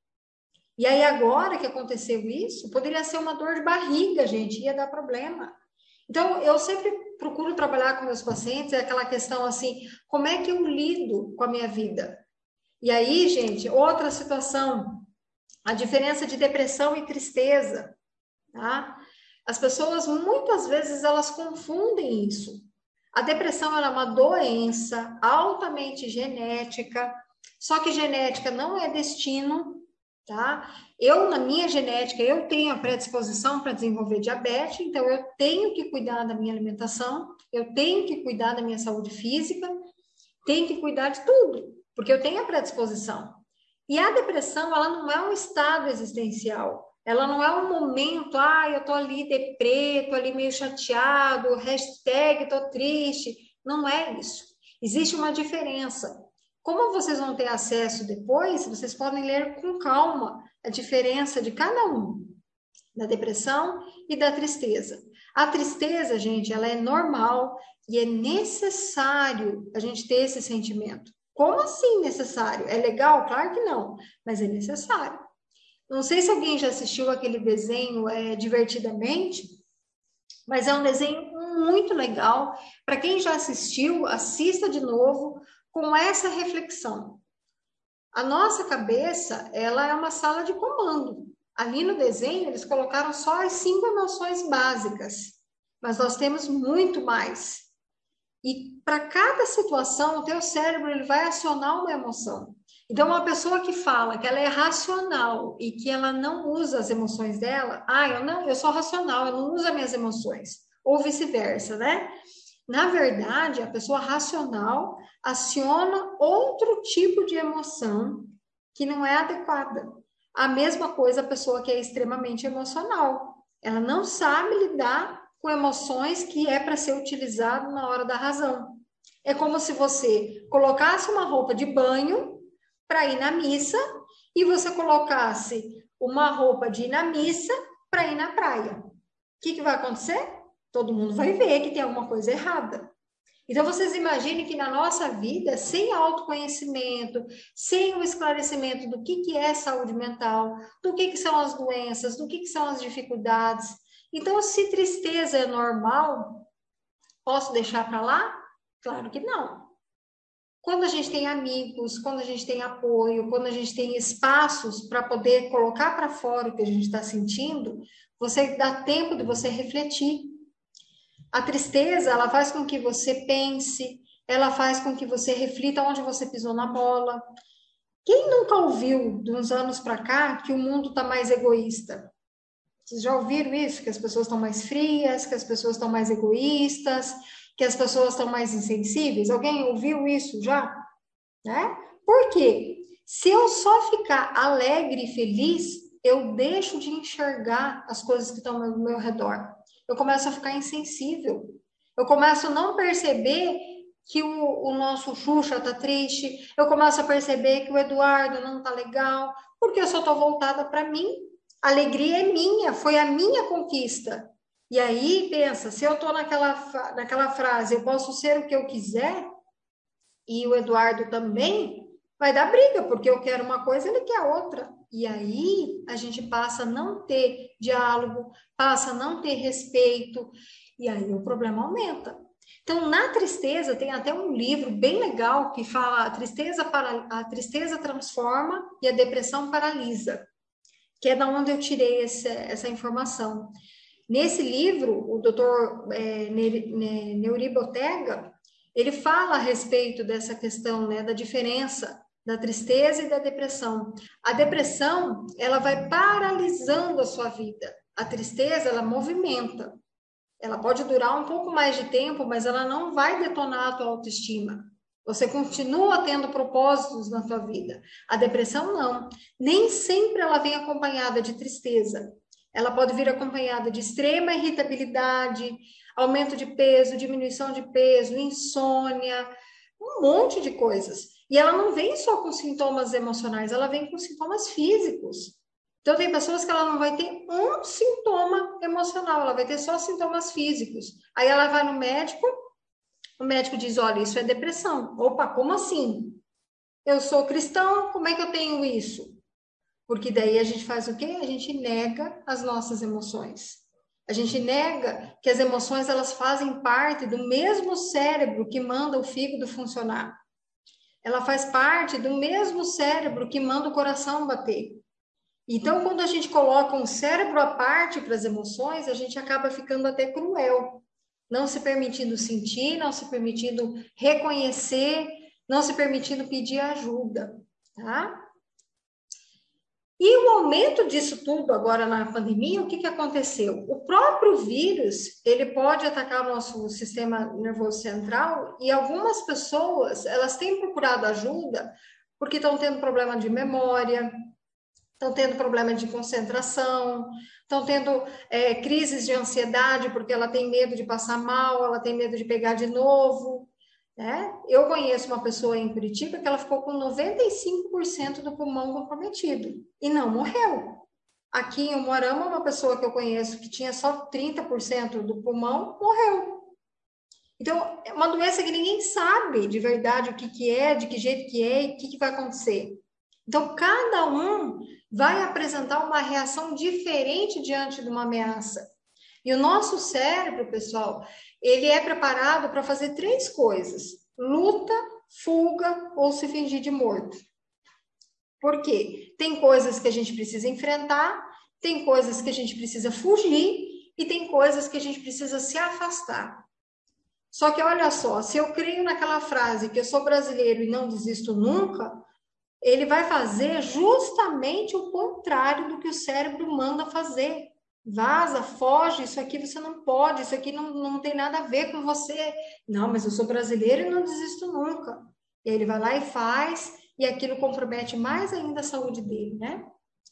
S1: E aí agora que aconteceu isso, poderia ser uma dor de barriga, gente, ia dar problema. Então, eu sempre procuro trabalhar com meus pacientes, é aquela questão assim, como é que eu lido com a minha vida? E aí, gente, outra situação, a diferença de depressão e tristeza, tá? As pessoas, muitas vezes, elas confundem isso. A depressão é uma doença altamente genética, só que genética não é destino, tá? Eu, na minha genética, eu tenho a predisposição para desenvolver diabetes, então eu tenho que cuidar da minha alimentação, eu tenho que cuidar da minha saúde física, tenho que cuidar de tudo, porque eu tenho a predisposição. E a depressão, ela não é um estado existencial, ela não é um momento, eu tô ali deprê, tô ali meio chateado, hashtag tô triste. Não é isso. Existe uma diferença. Como vocês vão ter acesso depois, vocês podem ler com calma a diferença de cada um, da depressão e da tristeza. A tristeza, gente, ela é normal e é necessário a gente ter esse sentimento. Como assim necessário? É legal? Claro que não, mas é necessário. Não sei se alguém já assistiu aquele desenho Divertidamente, mas é um desenho muito legal. Para quem já assistiu, assista de novo com essa reflexão. A nossa cabeça, ela é uma sala de comando. Ali no desenho, eles colocaram só as 5 emoções básicas, mas nós temos muito mais. E para cada situação, o teu cérebro ele vai acionar uma emoção. Então, uma pessoa que fala que ela é racional e que ela não usa as emoções dela, eu sou racional, eu não uso as minhas emoções. Ou vice-versa, né? Na verdade, a pessoa racional aciona outro tipo de emoção que não é adequada. A mesma coisa a pessoa que é extremamente emocional. Ela não sabe lidar com emoções que é para ser utilizado na hora da razão. É como se você colocasse uma roupa de banho para ir na missa e você colocasse uma roupa de ir na missa para ir na praia. O que vai acontecer? Todo mundo vai ver que tem alguma coisa errada. Então, vocês imaginem que na nossa vida, sem autoconhecimento, sem o esclarecimento do que é saúde mental, do que são as doenças, do que são as dificuldades. Então, se tristeza é normal, posso deixar para lá? Claro que não. Quando a gente tem amigos, quando a gente tem apoio, quando a gente tem espaços para poder colocar para fora o que a gente está sentindo, você dá tempo de você refletir. A tristeza, ela faz com que você pense, ela faz com que você reflita onde você pisou na bola. Quem nunca ouviu, de uns anos para cá, que o mundo está mais egoísta? Vocês já ouviram isso? Que as pessoas estão mais frias, que as pessoas estão mais egoístas, que as pessoas estão mais insensíveis? Alguém ouviu isso já? Né? Por quê? Se eu só ficar alegre e feliz, eu deixo de enxergar as coisas que estão ao meu redor. Eu começo a ficar insensível. Eu começo a não perceber que o nosso Xuxa está triste. Eu começo a perceber que o Eduardo não está legal, porque eu só estou voltada para mim. A alegria é minha, foi a minha conquista. E aí, pensa, se eu estou naquela frase, eu posso ser o que eu quiser, e o Eduardo também, vai dar briga, porque eu quero uma coisa, ele quer outra. E aí a gente passa a não ter diálogo, passa a não ter respeito, e aí o problema aumenta. Então, na tristeza, tem até um livro bem legal que fala a tristeza transforma e a depressão paralisa, que é da onde eu tirei essa informação. Nesse livro, o doutor Neuri Botega, ele fala a respeito dessa questão, né, da diferença da tristeza e da depressão. A depressão, ela vai paralisando a sua vida. A tristeza, ela movimenta. Ela pode durar um pouco mais de tempo, mas ela não vai detonar a tua autoestima. Você continua tendo propósitos na tua vida. A depressão, não. Nem sempre ela vem acompanhada de tristeza. Ela pode vir acompanhada de extrema irritabilidade, aumento de peso, diminuição de peso, insônia, um monte de coisas. E ela não vem só com sintomas emocionais, ela vem com sintomas físicos. Então, tem pessoas que ela não vai ter um sintoma emocional, ela vai ter só sintomas físicos. Aí ela vai no médico, o médico diz, olha, isso é depressão. Opa, como assim? Eu sou cristão, como é que eu tenho isso? Porque daí a gente faz o quê? A gente nega as nossas emoções. A gente nega que as emoções, elas fazem parte do mesmo cérebro que manda o fígado funcionar. Ela faz parte do mesmo cérebro que manda o coração bater. Então, quando a gente coloca um cérebro à parte para as emoções, a gente acaba ficando até cruel. Não se permitindo sentir, não se permitindo reconhecer, não se permitindo pedir ajuda, tá? E o aumento disso tudo agora na pandemia, o que aconteceu? O próprio vírus, ele pode atacar o nosso sistema nervoso central e algumas pessoas, elas têm procurado ajuda porque estão tendo problema de memória, estão tendo problema de concentração, estão tendo crises de ansiedade porque ela tem medo de passar mal, ela tem medo de pegar de novo. Né? Eu conheço uma pessoa em Curitiba que ela ficou com 95% do pulmão comprometido e não morreu. Aqui em Umuarama, uma pessoa que eu conheço que tinha só 30% do pulmão, morreu. Então, é uma doença que ninguém sabe de verdade o que é, de que jeito que é e o que vai acontecer. Então, cada um vai apresentar uma reação diferente diante de uma ameaça. E o nosso cérebro, pessoal, ele é preparado para fazer 3 coisas: luta, fuga ou se fingir de morto. Por quê? Tem coisas que a gente precisa enfrentar, tem coisas que a gente precisa fugir e tem coisas que a gente precisa se afastar. Só que olha só, se eu creio naquela frase que eu sou brasileiro e não desisto nunca, ele vai fazer justamente o contrário do que o cérebro manda fazer. Vaza, foge, isso aqui você não pode, isso aqui não tem nada a ver com você. Não, mas eu sou brasileiro e não desisto nunca. E aí ele vai lá e faz, e aquilo compromete mais ainda a saúde dele, né?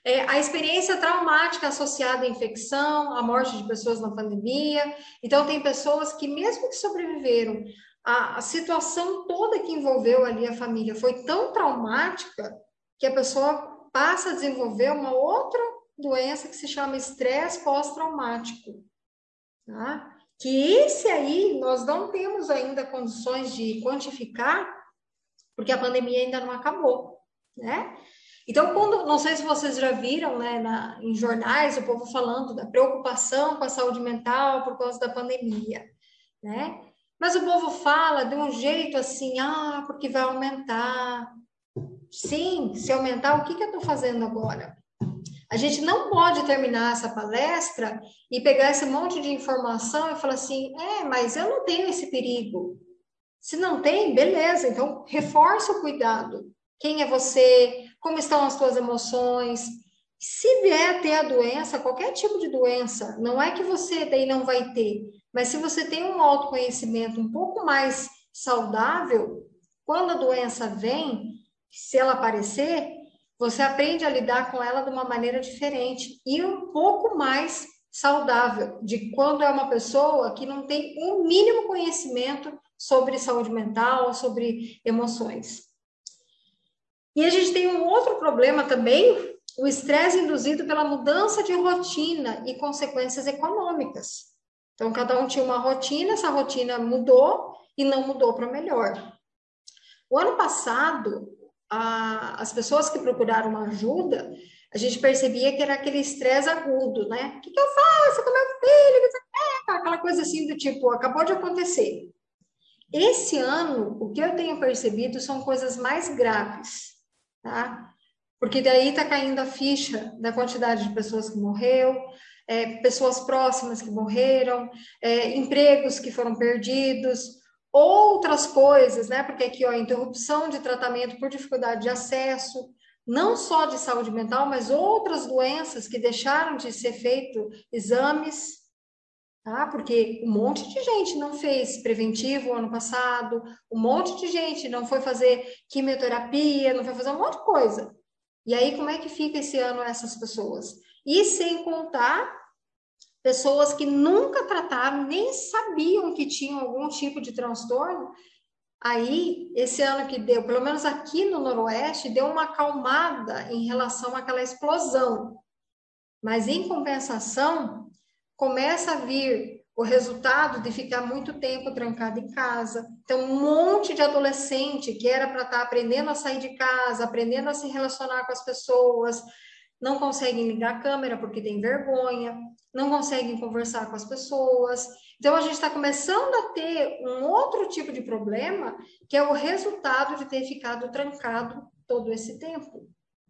S1: A experiência traumática associada à infecção, à morte de pessoas na pandemia. Então, tem pessoas que, mesmo que sobreviveram, a situação toda que envolveu ali a família foi tão traumática que a pessoa passa a desenvolver uma outra doença que se chama estresse pós-traumático, tá? Que esse aí nós não temos ainda condições de quantificar, porque a pandemia ainda não acabou, né? Então, não sei se vocês já viram, né, em jornais, o povo falando da preocupação com a saúde mental por causa da pandemia, né? Mas o povo fala de um jeito assim, porque vai aumentar. Sim, se aumentar, o que eu estou fazendo agora? A gente não pode terminar essa palestra e pegar esse monte de informação e falar assim, mas eu não tenho esse perigo. Se não tem, beleza, então reforça o cuidado. Quem é você? Como estão as suas emoções? Se vier a ter a doença, qualquer tipo de doença, não é que você daí não vai ter, mas se você tem um autoconhecimento um pouco mais saudável, quando a doença vem, se ela aparecer, você aprende a lidar com ela de uma maneira diferente e um pouco mais saudável de quando é uma pessoa que não tem o mínimo conhecimento sobre saúde mental, sobre emoções. E a gente tem um outro problema também, o estresse induzido pela mudança de rotina e consequências econômicas. Então, cada um tinha uma rotina, essa rotina mudou e não mudou para melhor. O ano passado, as pessoas que procuraram ajuda, a gente percebia que era aquele estresse agudo, né? O que eu faço com meu filho? Aquela coisa assim do tipo, acabou de acontecer. Esse ano, o que eu tenho percebido são coisas mais graves, tá? Porque daí está caindo a ficha da quantidade de pessoas que morreu, pessoas próximas que morreram, empregos que foram perdidos, outras coisas, né? Porque aqui, interrupção de tratamento por dificuldade de acesso, não só de saúde mental, mas outras doenças que deixaram de ser feito exames, tá? Porque um monte de gente não fez preventivo ano passado, um monte de gente não foi fazer quimioterapia, não foi fazer um monte de coisa. E aí, como é que fica esse ano essas pessoas? E sem contar pessoas que nunca trataram, nem sabiam que tinham algum tipo de transtorno. Aí, esse ano que deu, pelo menos aqui no Noroeste, deu uma acalmada em relação àquela explosão. Mas, em compensação, começa a vir o resultado de ficar muito tempo trancado em casa. Então, um monte de adolescente que era para estar aprendendo a sair de casa, aprendendo a se relacionar com as pessoas, não conseguem ligar a câmera porque tem vergonha, não conseguem conversar com as pessoas. Então, a gente está começando a ter um outro tipo de problema, que é o resultado de ter ficado trancado todo esse tempo.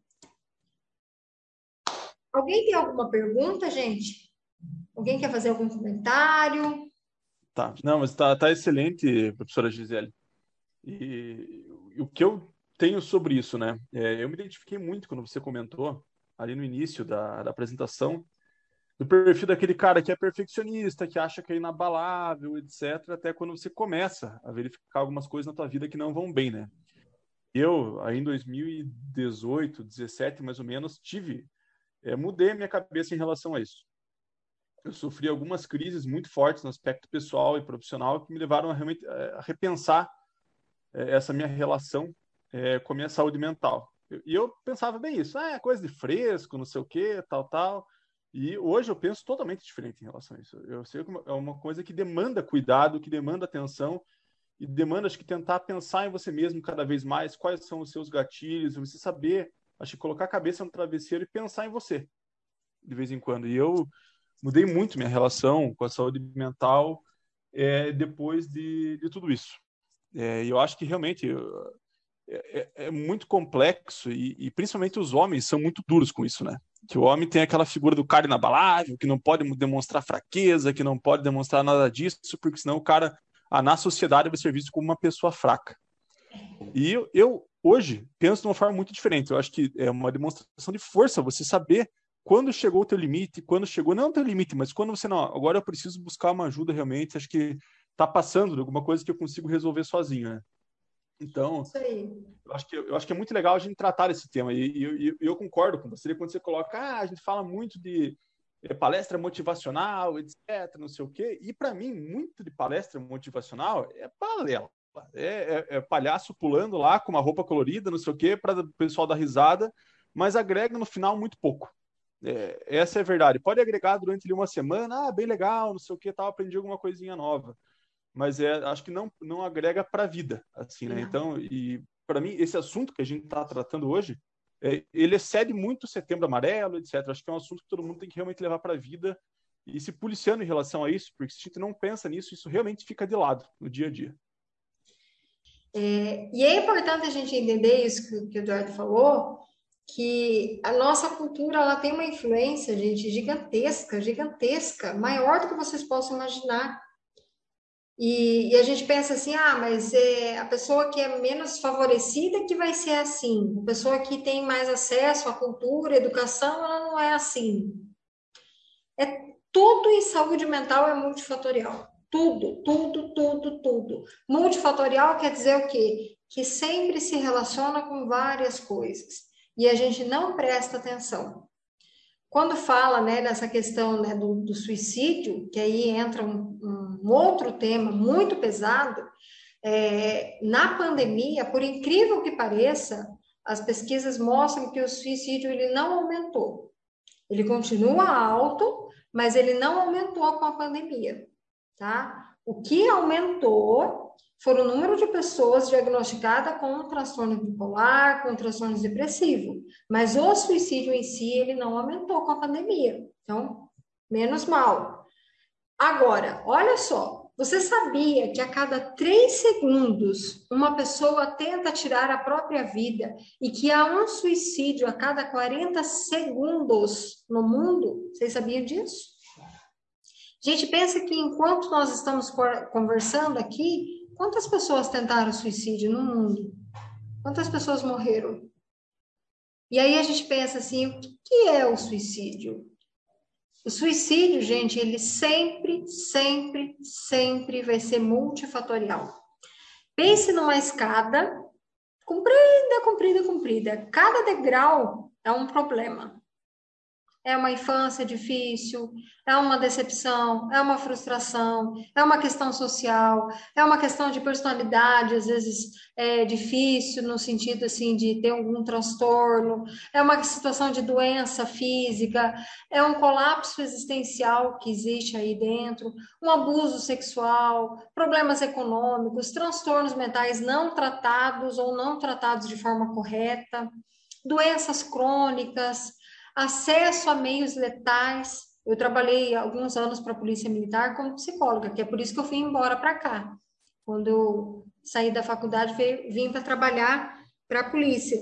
S1: Alguém tem alguma pergunta, gente? Alguém quer fazer algum comentário?
S3: Tá, não, mas tá excelente, professora Gisele. E o que eu tenho sobre isso, né? Eu me identifiquei muito quando você comentou, ali no início da apresentação, do perfil daquele cara que é perfeccionista, que acha que é inabalável, etc., até quando você começa a verificar algumas coisas na tua vida que não vão bem, né? Eu, aí em 2018, 17, mais ou menos, mudei a minha cabeça em relação a isso. Eu sofri algumas crises muito fortes no aspecto pessoal e profissional que me levaram realmente a repensar essa minha relação com a minha saúde mental. E eu pensava bem isso, é coisa de fresco, não sei o quê, tal. E hoje eu penso totalmente diferente em relação a isso. Eu sei que é uma coisa que demanda cuidado, que demanda atenção e demanda, acho que, tentar pensar em você mesmo cada vez mais, quais são os seus gatilhos, você saber, acho que colocar a cabeça no travesseiro e pensar em você, de vez em quando. E eu mudei muito minha relação com a saúde mental depois de tudo isso. E eu acho que realmente é muito complexo e principalmente os homens são muito duros com isso, né? Que o homem tem aquela figura do cara inabalável, que não pode demonstrar fraqueza, que não pode demonstrar nada disso, porque senão o cara, na sociedade, vai ser visto como uma pessoa fraca. E eu hoje penso de uma forma muito diferente. Eu acho que é uma demonstração de força você saber quando chegou o teu limite, quando chegou, não o teu limite, mas quando você, não, agora eu preciso buscar uma ajuda realmente, acho que está passando de alguma coisa que eu consigo resolver sozinho, né? Então,
S1: Isso aí.
S3: eu acho que é muito legal a gente tratar esse tema. E eu concordo com você quando você coloca, a gente fala muito de palestra motivacional, etc., não sei o quê. E, para mim, muito de palestra motivacional é balela. É palhaço pulando lá com uma roupa colorida, não sei o quê, para o pessoal dar risada, mas agrega no final muito pouco. Essa é a verdade. Pode agregar durante ali uma semana, bem legal, não sei o quê, tal, aprendi alguma coisinha nova. Mas acho que não agrega para a vida, assim, né?
S1: Não.
S3: Então, e para mim, esse assunto que a gente está tratando hoje, ele excede muito o Setembro Amarelo, etc. Acho que é um assunto que todo mundo tem que realmente levar para a vida e se policiando em relação a isso, porque se a gente não pensa nisso, isso realmente fica de lado no dia a dia.
S1: E é importante a gente entender isso que o Eduardo falou, que a nossa cultura ela tem uma influência, gente, gigantesca, gigantesca, maior do que vocês possam imaginar. E a gente pensa assim, mas é a pessoa que é menos favorecida que vai ser assim, a pessoa que tem mais acesso à cultura, à educação, ela não é assim. Tudo em saúde mental é multifatorial. Tudo, tudo, tudo, tudo. Multifatorial quer dizer o quê? Que sempre se relaciona com várias coisas. E a gente não presta atenção. Quando fala, né, nessa questão, né, do suicídio, que aí entra um outro tema muito pesado, na pandemia, por incrível que pareça, as pesquisas mostram que o suicídio ele não aumentou. Ele continua alto, mas ele não aumentou com a pandemia, tá? O que aumentou foi o número de pessoas diagnosticadas com transtorno bipolar, com transtorno depressivo, mas o suicídio em si, ele não aumentou com a pandemia. Então, menos mal. Agora, olha só, você sabia que a cada 3 segundos uma pessoa tenta tirar a própria vida e que há um suicídio a cada 40 segundos no mundo? Vocês sabiam disso? Gente, pensa que enquanto nós estamos conversando aqui, quantas pessoas tentaram suicídio no mundo? Quantas pessoas morreram? E aí a gente pensa assim, o que é o suicídio? O suicídio, gente, ele sempre, sempre, sempre vai ser multifatorial. Pense numa escada comprida, comprida, comprida. Cada degrau é um problema. É uma infância difícil, é uma decepção, é uma frustração, é uma questão social, é uma questão de personalidade, às vezes é difícil no sentido assim de ter algum transtorno, é uma situação de doença física, é um colapso existencial que existe aí dentro, um abuso sexual, problemas econômicos, transtornos mentais não tratados ou não tratados de forma correta, doenças crônicas, acesso a meios letais. Eu trabalhei alguns anos para a Polícia Militar como psicóloga, que é por isso que eu fui embora para cá. Quando eu saí da faculdade, vim para trabalhar para a polícia.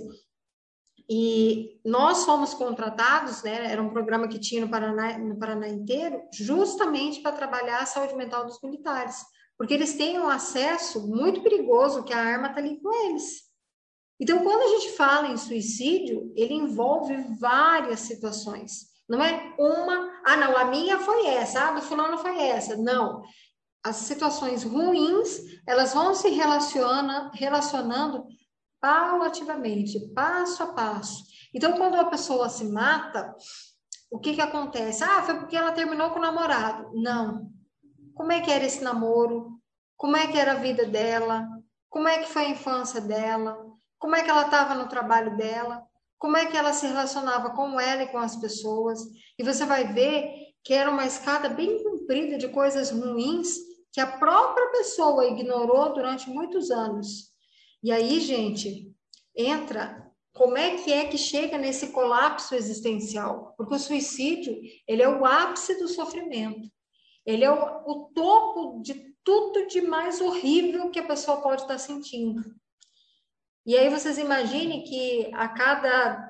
S1: E nós fomos contratados, né? Era um programa que tinha no Paraná inteiro, justamente para trabalhar a saúde mental dos militares, porque eles têm um acesso muito perigoso, que a arma está ali com eles. Então, quando a gente fala em suicídio, ele envolve várias situações. Não é uma, não, a minha foi essa, do fulano foi essa. Não. As situações ruins, elas vão se relacionando paulativamente, passo a passo. Então, quando a pessoa se mata, o que acontece? Foi porque ela terminou com o namorado. Não. Como é que era esse namoro? Como é que era a vida dela? Como é que foi a infância dela? Como é que ela estava no trabalho dela, como é que ela se relacionava com ela e com as pessoas. E você vai ver que era uma escada bem comprida de coisas ruins que a própria pessoa ignorou durante muitos anos. E aí, gente, entra como é que chega nesse colapso existencial. Porque o suicídio, ele é o ápice do sofrimento. Ele é o topo de tudo de mais horrível que a pessoa pode estar sentindo. E aí vocês imaginem que a cada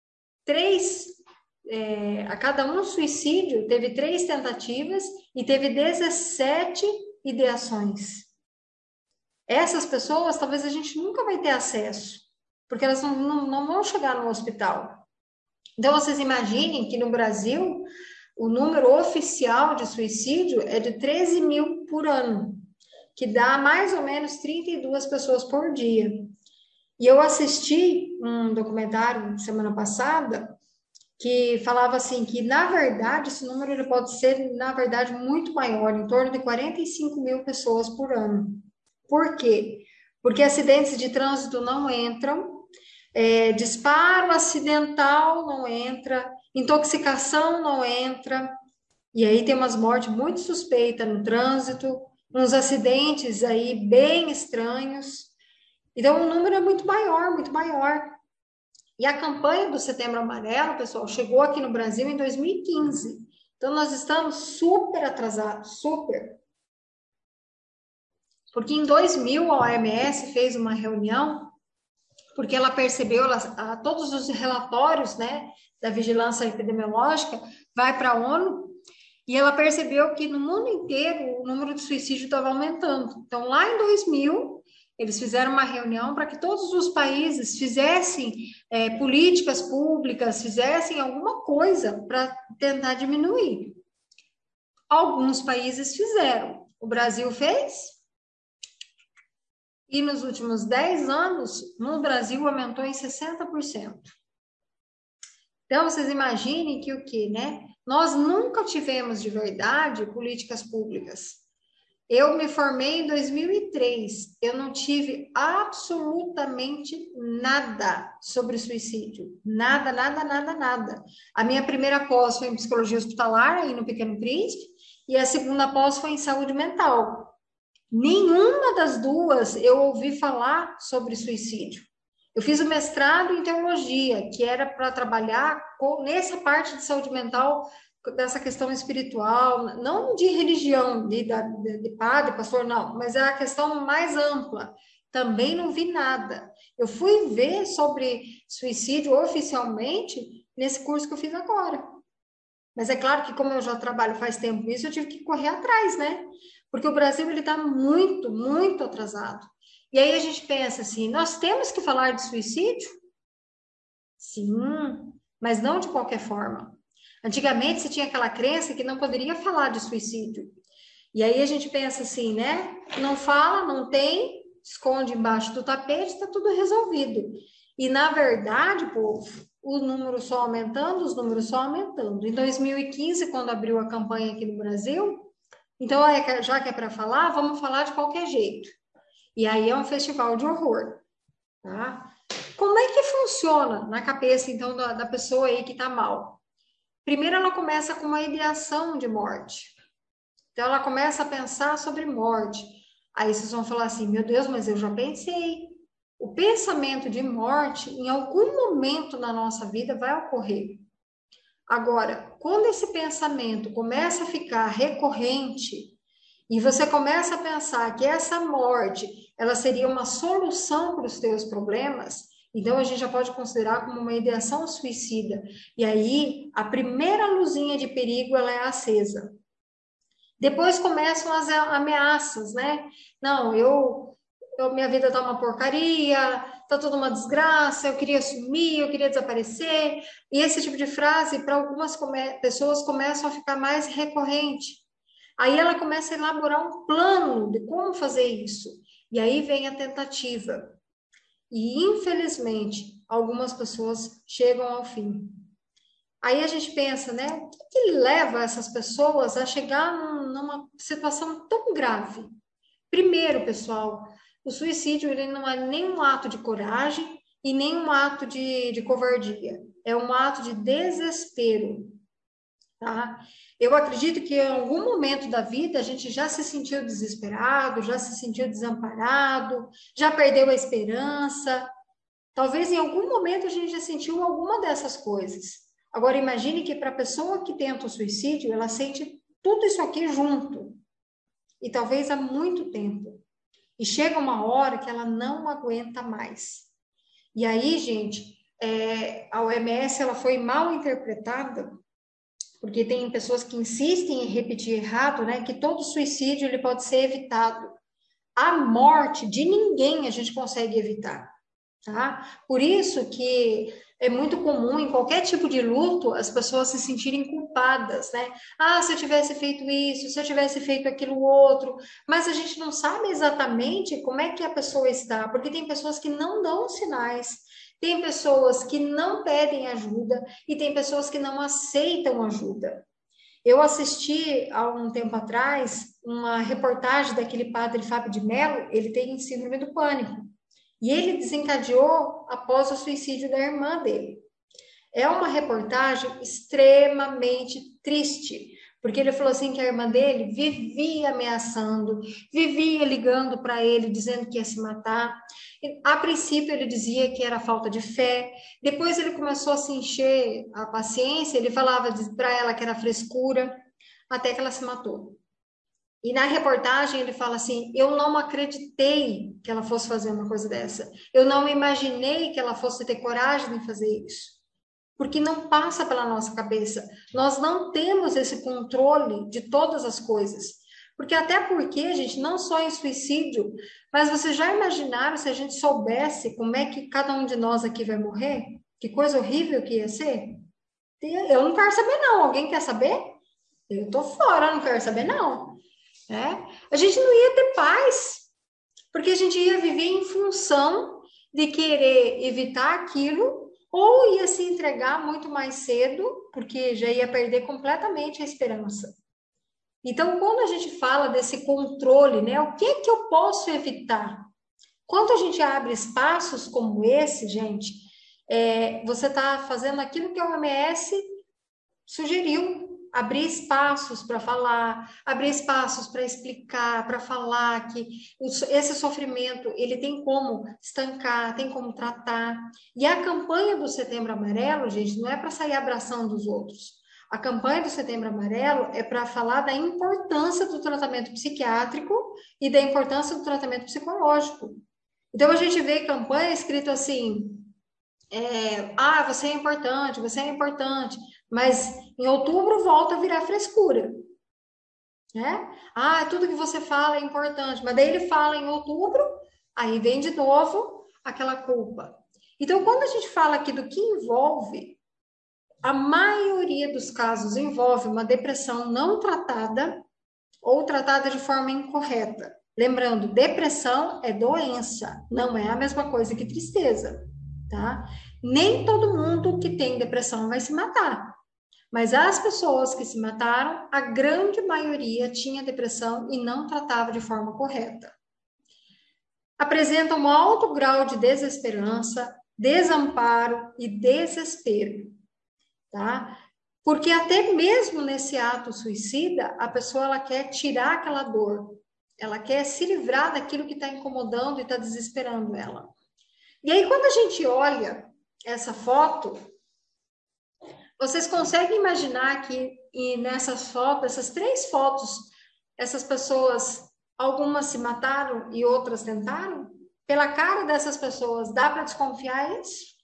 S1: um suicídio, teve 3 tentativas e teve 17 ideações. Essas pessoas, talvez a gente nunca vai ter acesso, porque elas não vão chegar no hospital. Então, vocês imaginem que no Brasil, o número oficial de suicídio é de 13 mil por ano. que dá mais ou menos 32 pessoas por dia. E eu assisti um documentário semana passada que falava assim que, na verdade, esse número ele pode ser, na verdade, muito maior, em torno de 45 mil pessoas por ano. Por quê? Porque acidentes de trânsito não entram, disparo acidental não entra, intoxicação não entra, e aí tem umas mortes muito suspeitas no trânsito, uns acidentes aí bem estranhos. Então, o número é muito maior, muito maior. E a campanha do Setembro Amarelo, pessoal, chegou aqui no Brasil em 2015. Então, nós estamos super atrasados, super. Porque em 2000 a OMS fez uma reunião, porque ela percebeu, todos os relatórios, né, da vigilância epidemiológica vai para a ONU, e ela percebeu que no mundo inteiro o número de suicídio estava aumentando. Então, lá em 2000, eles fizeram uma reunião para que todos os países fizessem políticas públicas, fizessem alguma coisa para tentar diminuir. Alguns países fizeram. O Brasil fez. E nos últimos 10 anos, no Brasil, aumentou em 60%. Então, vocês imaginem que o quê, né? Nós nunca tivemos de verdade políticas públicas. Eu me formei em 2003, eu não tive absolutamente nada sobre suicídio. Nada, nada, nada, nada. A minha primeira pós foi em psicologia hospitalar, aí no Pequeno Príncipe, e a segunda pós foi em saúde mental. Nenhuma das duas eu ouvi falar sobre suicídio. Eu fiz o mestrado em teologia, que era para trabalhar nessa parte de saúde mental, dessa questão espiritual, não de religião, de padre, pastor, não, mas é a questão mais ampla. Também não vi nada. Eu fui ver sobre suicídio oficialmente nesse curso que eu fiz agora. Mas é claro que como eu já trabalho faz tempo nisso, eu tive que correr atrás, né? Porque o Brasil ele está muito, muito atrasado. E aí a gente pensa assim, nós temos que falar de suicídio? Sim, mas não de qualquer forma. Antigamente se tinha aquela crença que não poderia falar de suicídio. E aí a gente pensa assim, né? Não fala, não tem, esconde embaixo do tapete, está tudo resolvido. E na verdade, povo, o número só aumentando, os números só aumentando. Em 2015, quando abriu a campanha aqui no Brasil, então já que é para falar, vamos falar de qualquer jeito. E aí é um festival de horror, tá? Como é que funciona na cabeça, então, da pessoa aí que tá mal? Primeiro, ela começa com uma ideação de morte. Então, ela começa a pensar sobre morte. Aí vocês vão falar assim, meu Deus, mas eu já pensei. O pensamento de morte, em algum momento na nossa vida, vai ocorrer. Agora, quando esse pensamento começa a ficar recorrente, e você começa a pensar que essa morte, ela seria uma solução para os teus problemas, então a gente já pode considerar como uma ideação suicida. E aí, a primeira luzinha de perigo, ela é acesa. Depois começam as ameaças, né? Não, minha vida tá uma porcaria, tá toda uma desgraça, eu queria sumir, eu queria desaparecer. E esse tipo de frase, para algumas pessoas, começam a ficar mais recorrente. Aí ela começa a elaborar um plano de como fazer isso. E aí vem a tentativa. E, infelizmente, algumas pessoas chegam ao fim. Aí a gente pensa, né? O que leva essas pessoas a chegar numa situação tão grave? Primeiro, pessoal, o suicídio ele não é nem um ato de coragem e nem um ato de covardia. É um ato de desespero. Tá? Eu acredito que em algum momento da vida a gente já se sentiu desesperado, já se sentiu desamparado, já perdeu a esperança. Talvez em algum momento a gente já sentiu alguma dessas coisas. Agora imagine que para a pessoa que tenta o suicídio, ela sente tudo isso aqui junto. E talvez há muito tempo. E chega uma hora que ela não aguenta mais. E aí, gente, a OMS ela foi mal interpretada, porque tem pessoas que insistem em repetir errado, né? Que todo suicídio ele pode ser evitado. A morte de ninguém a gente consegue evitar, tá? Por isso que é muito comum em qualquer tipo de luto as pessoas se sentirem culpadas, né? Ah, se eu tivesse feito isso, se eu tivesse feito aquilo outro, mas a gente não sabe exatamente como é que a pessoa está, porque tem pessoas que não dão sinais, tem pessoas que não pedem ajuda e tem pessoas que não aceitam ajuda. Eu assisti há um tempo atrás uma reportagem daquele padre Fábio de Mello, ele tem síndrome do pânico. E ele desencadeou após o suicídio da irmã dele. É uma reportagem extremamente triste, porque ele falou assim que a irmã dele vivia ameaçando, vivia ligando para ele, dizendo que ia se matar. A princípio ele dizia que era falta de fé, depois ele começou a se encher a paciência, ele falava para ela que era frescura, até que ela se matou. E na reportagem ele fala assim: eu não acreditei que ela fosse fazer uma coisa dessa. Eu não imaginei que ela fosse ter coragem de fazer isso. Porque não passa pela nossa cabeça. Nós não temos esse controle de todas as coisas. Porque até porque, gente, não só em suicídio, mas vocês já imaginaram se a gente soubesse como é que cada um de nós aqui vai morrer? Que coisa horrível que ia ser? Eu não quero saber, não. Alguém quer saber? Eu tô fora, não quero saber, não. A gente não ia ter paz, porque a gente ia viver em função de querer evitar aquilo, ou ia se entregar muito mais cedo, porque já ia perder completamente a esperança. Então, quando a gente fala desse controle, né, o que é que eu posso evitar? Quando a gente abre espaços como esse, gente, você está fazendo aquilo que a OMS sugeriu, abrir espaços para falar, abrir espaços para explicar, para falar que esse sofrimento, ele tem como estancar, tem como tratar. E a campanha do Setembro Amarelo, gente, não é para sair abraçando os outros. A campanha do Setembro Amarelo é para falar da importância do tratamento psiquiátrico e da importância do tratamento psicológico. Então, a gente vê campanha escrito assim, você é importante, mas em outubro volta a virar frescura, né? Tudo que você fala é importante, mas daí ele fala em outubro, aí vem de novo aquela culpa. Então, quando a gente fala aqui do que envolve, a maioria dos casos envolve uma depressão não tratada ou tratada de forma incorreta. Lembrando, depressão é doença, não é a mesma coisa que tristeza, tá? Nem todo mundo que tem depressão vai se matar. Mas as pessoas que se mataram, a grande maioria tinha depressão e não tratava de forma correta. Apresentam um alto grau de desesperança, desamparo e desespero, tá? Porque até mesmo nesse ato suicida, a pessoa ela quer tirar aquela dor, ela quer se livrar daquilo que está incomodando e está desesperando ela. E aí, quando a gente olha essa foto, vocês conseguem imaginar que nessas fotos, essas 3 fotos, essas pessoas, algumas se mataram e outras tentaram? Pela cara dessas pessoas, dá para desconfiar isso?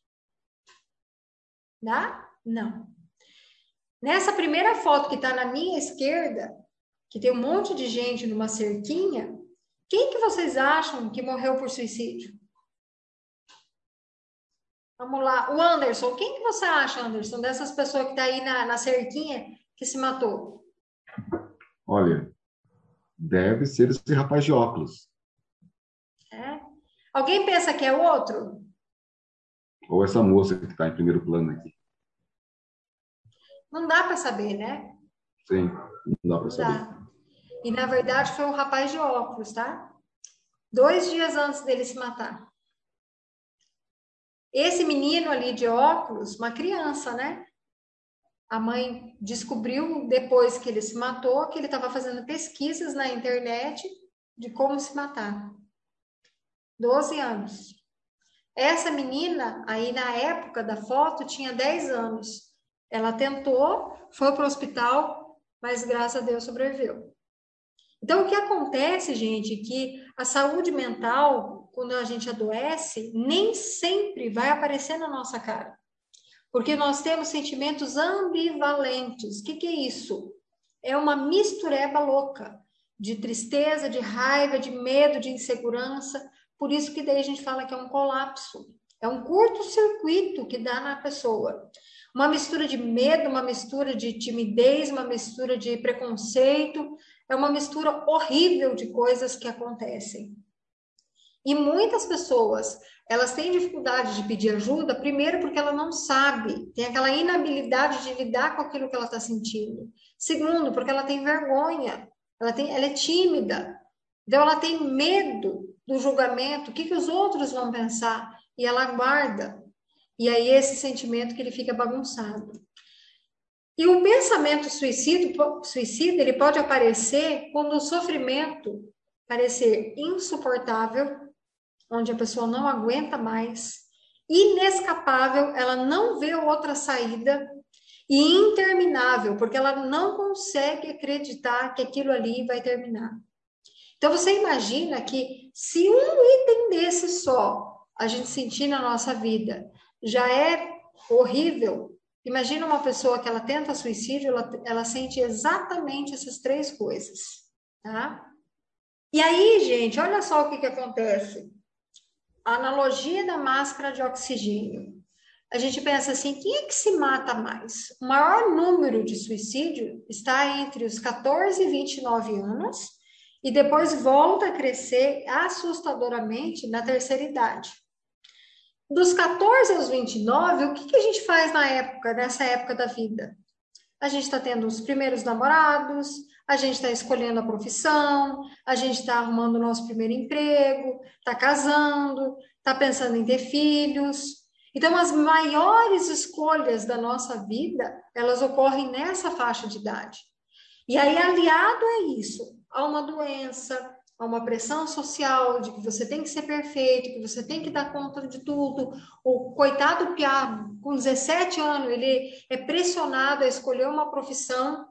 S1: Dá? Não. Nessa primeira foto que está na minha esquerda, que tem um monte de gente numa cerquinha, quem que vocês acham que morreu por suicídio? Vamos lá, o Anderson. Quem que você acha, Anderson, dessas pessoas que tá aí na cerquinha que se matou?
S4: Olha, deve ser esse rapaz de óculos.
S1: Alguém pensa que é outro?
S4: Ou essa moça que está em primeiro plano aqui.
S1: Não dá para saber, né?
S4: Sim, não dá para saber.
S1: E, na verdade, foi um rapaz de óculos, tá? 2 dias antes dele se matar. Esse menino ali de óculos, uma criança, né? A mãe descobriu depois que ele se matou, que ele estava fazendo pesquisas na internet de como se matar. 12 anos. Essa menina, aí na época da foto, tinha 10 anos. Ela tentou, foi para o hospital, mas graças a Deus sobreviveu. Então, o que acontece, gente, é que a saúde mental, quando a gente adoece, nem sempre vai aparecer na nossa cara. Porque nós temos sentimentos ambivalentes. O que é isso? É uma mistureba louca de tristeza, de raiva, de medo, de insegurança. Por isso que daí a gente fala que é um colapso. É um curto-circuito que dá na pessoa. Uma mistura de medo, uma mistura de timidez, uma mistura de preconceito, é uma mistura horrível de coisas que acontecem. E muitas pessoas, elas têm dificuldade de pedir ajuda, primeiro porque ela não sabe, tem aquela inabilidade de lidar com aquilo que ela está sentindo. Segundo, porque ela tem vergonha, ela é tímida, então ela tem medo do julgamento, o que os outros vão pensar, e ela guarda. E aí esse sentimento que ele fica bagunçado. E o pensamento suicida, ele pode aparecer quando o sofrimento parecer insuportável, onde a pessoa não aguenta mais, inescapável, ela não vê outra saída, e interminável, porque ela não consegue acreditar que aquilo ali vai terminar. Então você imagina que se um item desse só a gente sentir na nossa vida já é horrível, imagina uma pessoa que ela tenta suicídio, ela sente exatamente essas três coisas, tá? E aí, gente, olha só o que acontece. A analogia da máscara de oxigênio. A gente pensa assim, quem é que se mata mais? O maior número de suicídio está entre os 14 e 29 anos e depois volta a crescer assustadoramente na terceira idade. Dos 14 aos 29, o que a gente faz nessa época da vida? A gente está tendo os primeiros namorados, a gente está escolhendo a profissão, a gente está arrumando o nosso primeiro emprego, está casando, está pensando em ter filhos. Então, as maiores escolhas da nossa vida, elas ocorrem nessa faixa de idade. E aí, aliado a isso, há uma doença, há uma pressão social de que você tem que ser perfeito, que você tem que dar conta de tudo. O coitado piá, com 17 anos, ele é pressionado a escolher uma profissão,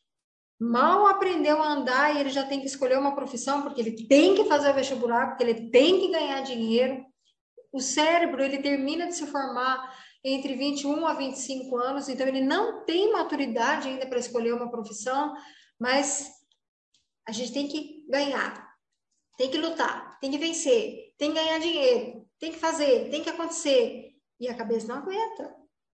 S1: mal aprendeu a andar e ele já tem que escolher uma profissão, porque ele tem que fazer o vestibular, porque ele tem que ganhar dinheiro. O cérebro, ele termina de se formar entre 21 a 25 anos, então ele não tem maturidade ainda para escolher uma profissão, mas a gente tem que ganhar. Tem que lutar, tem que vencer, tem que ganhar dinheiro, tem que fazer, tem que acontecer. E a cabeça não aguenta.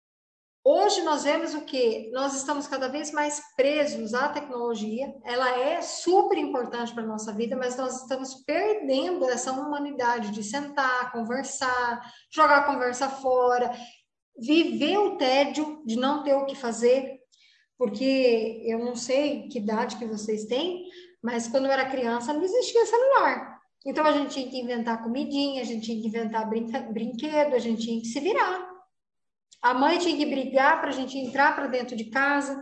S1: Hoje nós vemos o quê? Nós estamos cada vez mais presos à tecnologia. Ela é super importante para a nossa vida, mas nós estamos perdendo essa humanidade de sentar, conversar, jogar a conversa fora, viver o tédio de não ter o que fazer. Porque eu não sei que idade que vocês têm, mas quando eu era criança não existia celular. Então a gente tinha que inventar comidinha, a gente tinha que inventar brinquedo, a gente tinha que se virar. A mãe tinha que brigar para a gente entrar para dentro de casa.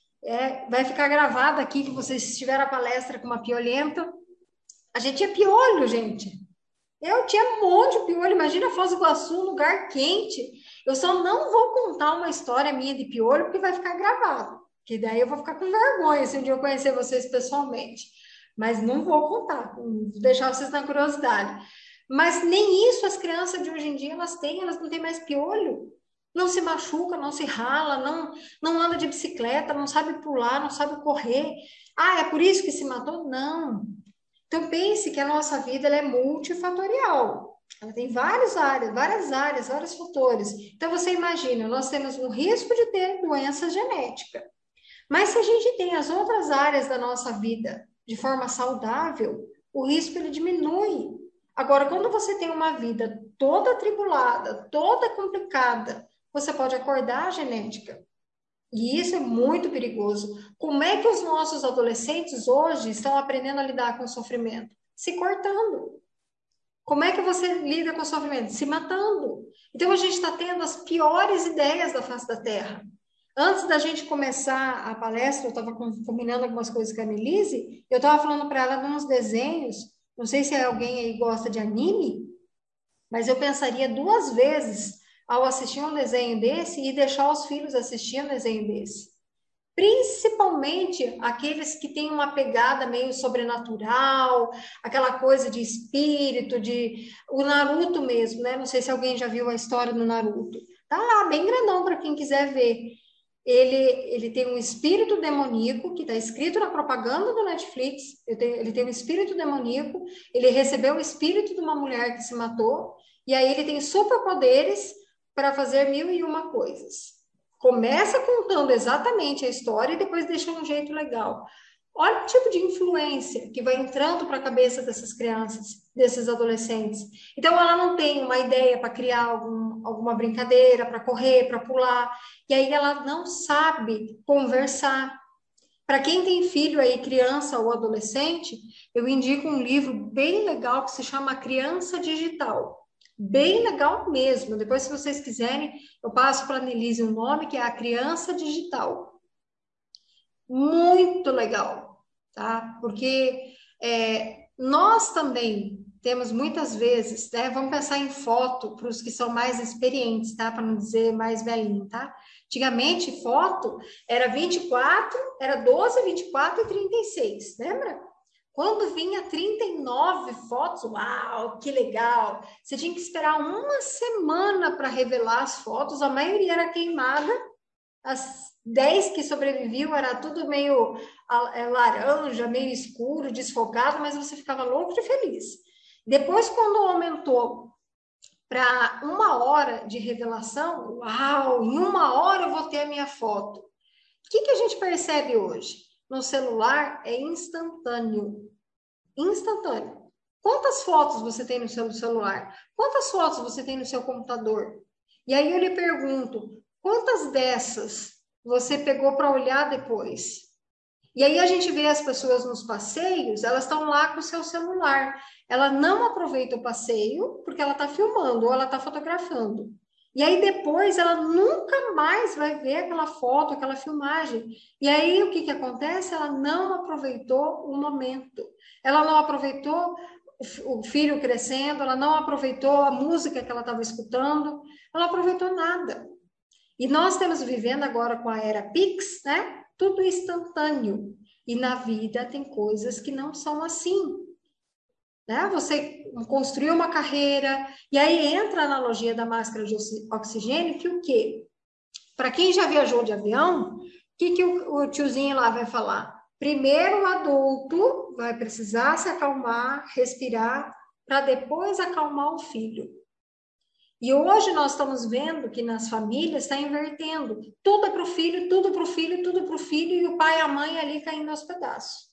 S1: Vai ficar gravado aqui que vocês tiveram a palestra com uma piolenta. A gente tinha piolho, gente. Eu tinha um monte de piolho. Imagina Foz do Iguaçu, um lugar quente. Eu só não vou contar uma história minha de piolho porque vai ficar gravado. Que daí eu vou ficar com vergonha se um dia eu conhecer vocês pessoalmente. Mas não vou contar, vou deixar vocês na curiosidade. Mas nem isso as crianças de hoje em dia elas não têm mais piolho. Não se machuca, não se rala, não anda de bicicleta, não sabe pular, não sabe correr. Ah, é por isso que se matou? Não. Então pense que a nossa vida ela é multifatorial. Ela tem várias áreas, vários fatores. Então você imagina, nós temos um risco de ter doença genética. Mas se a gente tem as outras áreas da nossa vida de forma saudável, o risco ele diminui. Agora, quando você tem uma vida toda atribulada, toda complicada, você pode acordar a genética. E isso é muito perigoso. Como é que os nossos adolescentes hoje estão aprendendo a lidar com o sofrimento? Se cortando. Como é que você lida com o sofrimento? Se matando. Então, a gente está tendo as piores ideias da face da Terra. Antes da gente começar a palestra, eu estava combinando algumas coisas com a Annelise, eu estava falando para ela de uns desenhos, não sei se alguém aí gosta de anime, mas eu pensaria duas vezes ao assistir um desenho desse e deixar os filhos assistir um desenho desse. Principalmente aqueles que têm uma pegada meio sobrenatural, aquela coisa de espírito, o Naruto mesmo, né? Não sei se alguém já viu a história do Naruto. Tá lá, bem grandão para quem quiser ver. Ele tem um espírito demoníaco, que está escrito na propaganda do Netflix, ele tem um espírito demoníaco, ele recebeu o espírito de uma mulher que se matou, E aí ele tem superpoderes para fazer 1001 coisas. Começa contando exatamente a história e depois deixa um jeito legal. Olha o tipo de influência que vai entrando para a cabeça dessas crianças, desses adolescentes. Então, ela não tem uma ideia para criar alguma brincadeira, para correr, para pular. E aí ela não sabe conversar. Para quem tem filho aí, criança ou adolescente, eu indico um livro bem legal que se chama Criança Digital. Bem legal mesmo. Depois, se vocês quiserem, eu passo para a Nelise um nome, que é A Criança Digital. Muito legal, tá? Porque nós também temos muitas vezes, né? Vamos pensar em foto para os que são mais experientes, tá? Para não dizer mais velhinho, tá? Antigamente, foto era 24, era 12, 24 e 36, lembra? Quando vinha 39 fotos, uau, que legal! Você tinha que esperar uma semana para revelar as fotos, a maioria era queimada, as 10 que sobreviviam era tudo meio laranja, meio escuro, desfocado, mas você ficava louco de feliz. Depois, quando aumentou para 1 hora de revelação, uau, em 1 hora eu vou ter a minha foto. O que a gente percebe hoje? No celular é instantâneo. Instantâneo. Quantas fotos você tem no seu celular? Quantas fotos você tem no seu computador? E aí eu lhe pergunto, quantas dessas você pegou para olhar depois? E aí a gente vê as pessoas nos passeios, elas estão lá com o seu celular. Ela não aproveita o passeio porque ela está filmando ou ela está fotografando. E aí depois ela nunca mais vai ver aquela foto, aquela filmagem. E aí o que acontece? Ela não aproveitou o momento. Ela não aproveitou o filho crescendo, ela não aproveitou a música que ela estava escutando, ela não aproveitou nada. E nós estamos vivendo agora com a era Pix, né? Tudo instantâneo. E na vida tem coisas que não são assim. Né? Você construiu uma carreira, e aí entra a analogia da máscara de oxigênio, que o quê? Para quem já viajou de avião, o que o tiozinho lá vai falar? Primeiro o adulto vai precisar se acalmar, respirar, para depois acalmar o filho. E hoje nós estamos vendo que nas famílias está invertendo. Tudo é para o filho, tudo para o filho, tudo para o filho, e o pai e a mãe ali caindo aos pedaços.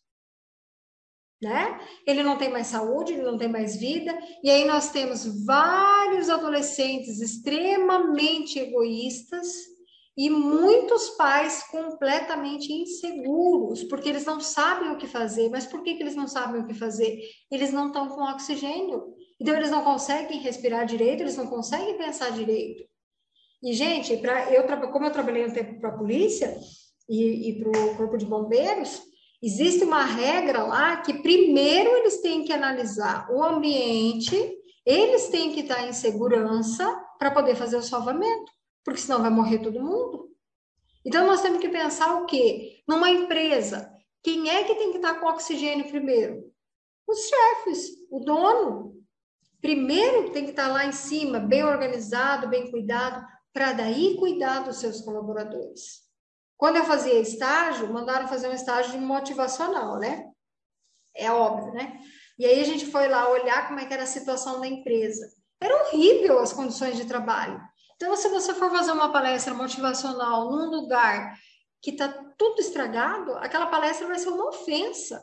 S1: Né? Ele não tem mais saúde, ele não tem mais vida, e aí nós temos vários adolescentes extremamente egoístas e muitos pais completamente inseguros, porque eles não sabem o que fazer. Mas por que eles não sabem o que fazer? Eles não estão com oxigênio. Então, eles não conseguem respirar direito, eles não conseguem pensar direito. E, gente, como eu trabalhei um tempo para a polícia e para o Corpo de Bombeiros, existe uma regra lá que primeiro eles têm que analisar o ambiente, eles têm que estar em segurança para poder fazer o salvamento, porque senão vai morrer todo mundo. Então, nós temos que pensar o quê? Numa empresa, quem é que tem que estar com oxigênio primeiro? Os chefes, o dono. Primeiro tem que estar lá em cima, bem organizado, bem cuidado, para daí cuidar dos seus colaboradores. Quando eu fazia estágio, mandaram fazer um estágio de motivacional, né? É óbvio, né? E aí a gente foi lá olhar como é que era a situação da empresa. Era horrível as condições de trabalho. Então, se você for fazer uma palestra motivacional num lugar que está tudo estragado, aquela palestra vai ser uma ofensa.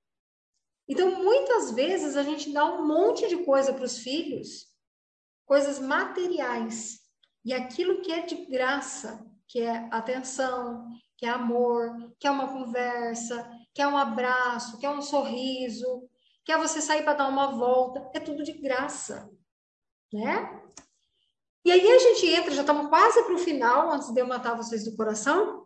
S1: Então, muitas vezes, a gente dá um monte de coisa para os filhos, coisas materiais. E aquilo que é de graça, que é atenção, que é amor, que é uma conversa, que é um abraço, que é um sorriso, que é você sair para dar uma volta, é tudo de graça, né? E aí a gente entra, já estamos quase para o final, antes de eu matar vocês do coração.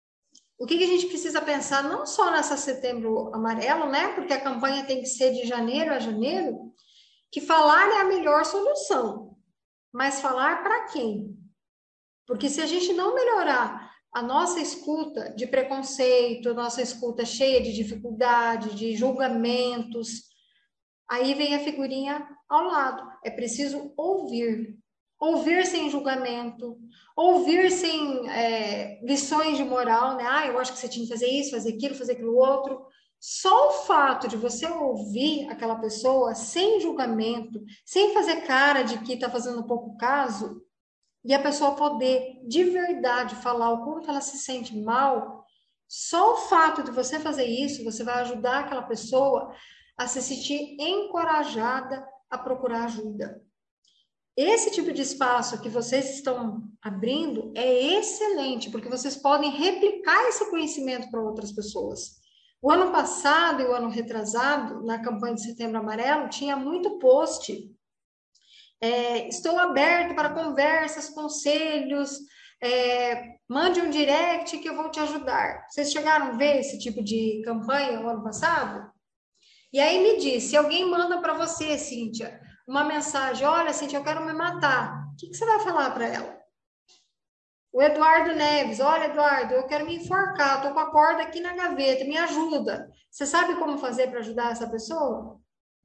S1: O que a gente precisa pensar, não só nessa Setembro Amarelo, né? Porque a campanha tem que ser de janeiro a janeiro, que falar é a melhor solução. Mas falar para quem? Porque se a gente não melhorar a nossa escuta de preconceito, nossa escuta cheia de dificuldade, de julgamentos, aí vem a figurinha ao lado. É preciso ouvir. Ouvir sem julgamento, ouvir sem lições de moral, né? Ah, eu acho que você tinha que fazer isso, fazer aquilo outro. Só o fato de você ouvir aquela pessoa sem julgamento, sem fazer cara de que está fazendo pouco caso, e a pessoa poder de verdade falar o quanto ela se sente mal, só o fato de você fazer isso, você vai ajudar aquela pessoa a se sentir encorajada a procurar ajuda. Esse tipo de espaço que vocês estão abrindo é excelente, porque vocês podem replicar esse conhecimento para outras pessoas. O ano passado e o ano retrasado, na campanha de Setembro Amarelo, tinha muito post. Estou aberto para conversas, conselhos, mande um direct que eu vou te ajudar. Vocês chegaram a ver esse tipo de campanha no ano passado? E aí me diz, se alguém manda para você, Cíntia, uma mensagem, olha, Cíntia, eu quero me matar, o que você vai falar para ela? O Eduardo Neves, olha, Eduardo, eu quero me enforcar, estou com a corda aqui na gaveta, me ajuda. Você sabe como fazer para ajudar essa pessoa?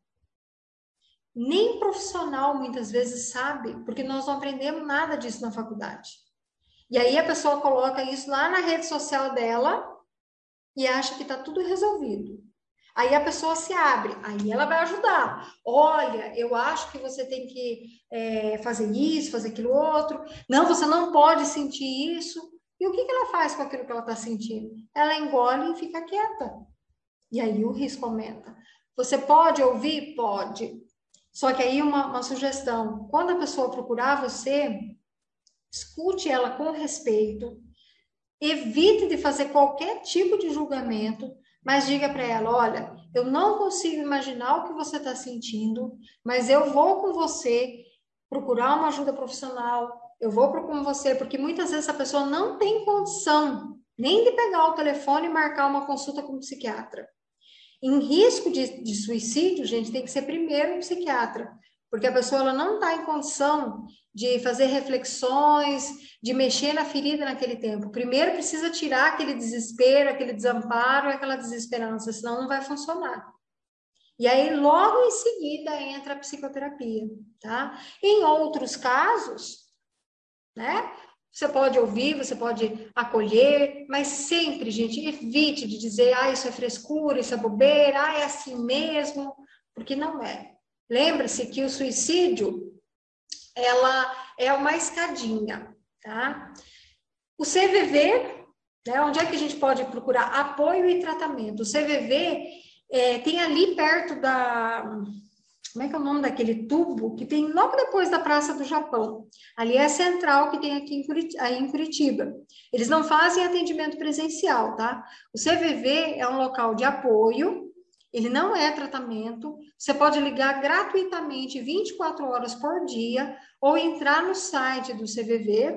S1: Nem profissional muitas vezes sabe, porque nós não aprendemos nada disso na faculdade. E aí a pessoa coloca isso lá na rede social dela e acha que está tudo resolvido. Aí a pessoa se abre, aí ela vai ajudar. Olha, eu acho que você tem que fazer isso, fazer aquilo outro. Não, você não pode sentir isso. E o que ela faz com aquilo que ela está sentindo? Ela engole e fica quieta. E aí o risco aumenta. Você pode ouvir? Pode. Só que aí uma sugestão. Quando a pessoa procurar você, escute ela com respeito. Evite de fazer qualquer tipo de julgamento, mas diga para ela, olha, eu não consigo imaginar o que você está sentindo, mas eu vou com você procurar uma ajuda profissional, eu vou com você, porque muitas vezes a pessoa não tem condição nem de pegar o telefone e marcar uma consulta com um psiquiatra. Em risco de suicídio, gente, tem que ser primeiro um psiquiatra, porque a pessoa ela não está em condição de fazer reflexões, de mexer na ferida naquele tempo. Primeiro precisa tirar aquele desespero, aquele desamparo, aquela desesperança, senão não vai funcionar. E aí, logo em seguida, entra a psicoterapia, tá? Em outros casos, né? Você pode ouvir, você pode acolher, mas sempre, gente, evite de dizer, isso é frescura, isso é bobeira, é assim mesmo, porque não é. Lembre-se que o suicídio, ela é uma escadinha, tá? O CVV, né, onde é que a gente pode procurar apoio e tratamento? O CVV tem ali perto da... Como é que é o nome daquele tubo que tem logo depois da Praça do Japão? Ali é a central que tem aqui em Curitiba. Eles não fazem atendimento presencial, tá? O CVV é um local de apoio, ele não é tratamento. Você pode ligar gratuitamente 24 horas por dia ou entrar no site do CVV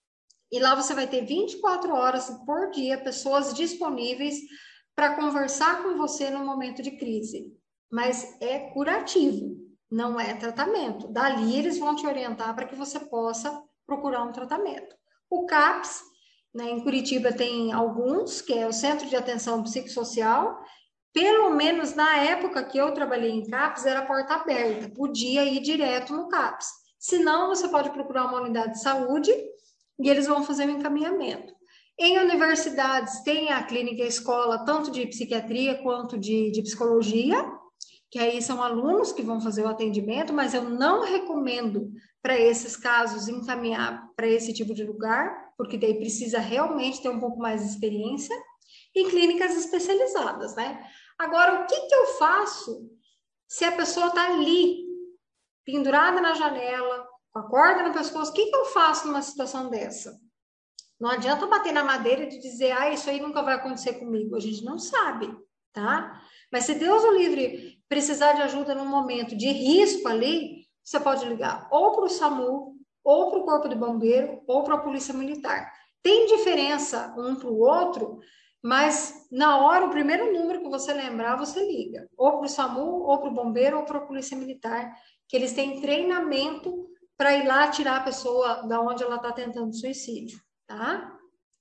S1: e lá você vai ter 24 horas por dia pessoas disponíveis para conversar com você no momento de crise. Mas é curativo, não é tratamento. Dali eles vão te orientar para que você possa procurar um tratamento. O CAPS, né, em Curitiba tem alguns, que é o Centro de Atenção Psicossocial. Pelo menos na época que eu trabalhei em CAPS, era porta aberta, podia ir direto no CAPS. Se não, você pode procurar uma unidade de saúde e eles vão fazer um encaminhamento. Em universidades, tem a clínica e a escola, tanto de psiquiatria quanto de psicologia, que aí são alunos que vão fazer o atendimento, mas eu não recomendo para esses casos encaminhar para esse tipo de lugar, porque daí precisa realmente ter um pouco mais de experiência, e clínicas especializadas, né? Agora, o que eu faço se a pessoa está ali, pendurada na janela, com a corda no pescoço? O que eu faço numa situação dessa? Não adianta bater na madeira de dizer, isso aí nunca vai acontecer comigo. A gente não sabe, tá? Mas se Deus o livre precisar de ajuda num momento de risco ali, você pode ligar ou para o SAMU, ou para o Corpo de Bombeiro, ou para a Polícia Militar. Tem diferença um para o outro, mas na hora, o primeiro número que você lembrar, você liga. Ou para o SAMU, ou para o Bombeiro, ou para a Polícia Militar, que eles têm treinamento para ir lá tirar a pessoa da onde ela está tentando suicídio, tá?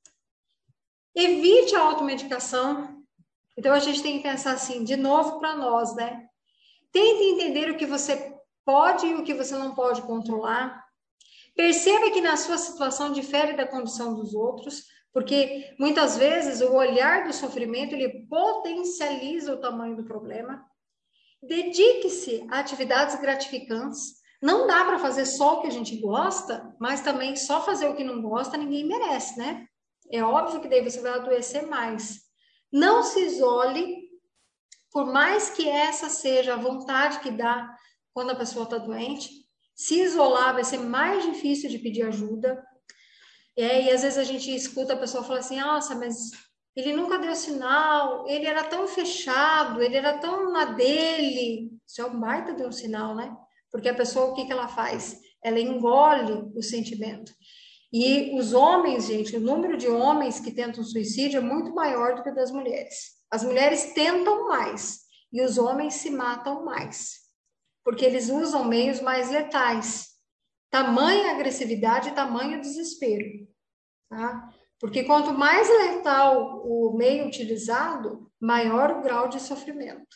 S1: Evite a automedicação. Então, a gente tem que pensar assim, de novo para nós, né? Tente entender o que você pode e o que você não pode controlar. Perceba que na sua situação difere da condição dos outros. Porque muitas vezes o olhar do sofrimento ele potencializa o tamanho do problema. Dedique-se a atividades gratificantes. Não dá para fazer só o que a gente gosta, mas também só fazer o que não gosta ninguém merece, né? É óbvio que daí você vai adoecer mais. Não se isole, por mais que essa seja a vontade que dá quando a pessoa está doente. Se isolar vai ser mais difícil de pedir ajuda. E às vezes a gente escuta a pessoa falar assim, nossa, mas ele nunca deu sinal, ele era tão fechado, ele era tão na dele. Isso é um baita de um sinal, né? Porque a pessoa, o que que ela faz? Ela engole o sentimento. E os homens, gente, o número de homens que tentam suicídio é muito maior do que o das mulheres. As mulheres tentam mais e os homens se matam mais, porque eles usam meios mais letais. Tamanha agressividade, tamanho desespero, tá? Porque quanto mais letal o meio utilizado, maior o grau de sofrimento.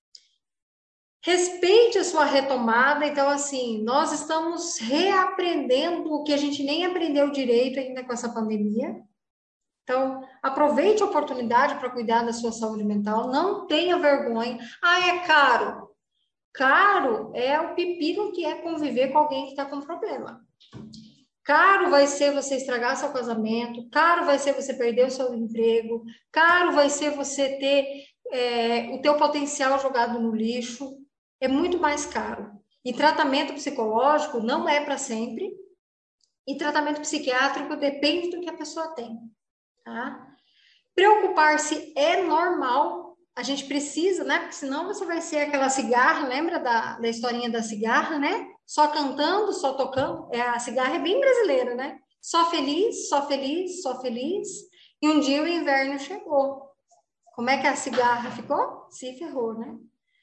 S1: Respeite a sua retomada. Então, assim, nós estamos reaprendendo o que a gente nem aprendeu direito ainda com essa pandemia. Então, aproveite a oportunidade para cuidar da sua saúde mental. Não tenha vergonha. Ah, é caro. Caro é o pepino que é conviver com alguém que está com problema. Caro vai ser você estragar seu casamento. Caro vai ser você perder o seu emprego. Caro vai ser você ter o teu potencial jogado no lixo. É muito mais caro. E tratamento psicológico não é para sempre. E tratamento psiquiátrico depende do que a pessoa tem. Tá? Preocupar-se é normal. A gente precisa, né? Porque senão você vai ser aquela cigarra, lembra da historinha da cigarra, né? Só cantando, só tocando. A cigarra é bem brasileira, né? Só feliz, só feliz, só feliz. E um dia o inverno chegou. Como é que a cigarra ficou? Se ferrou, né?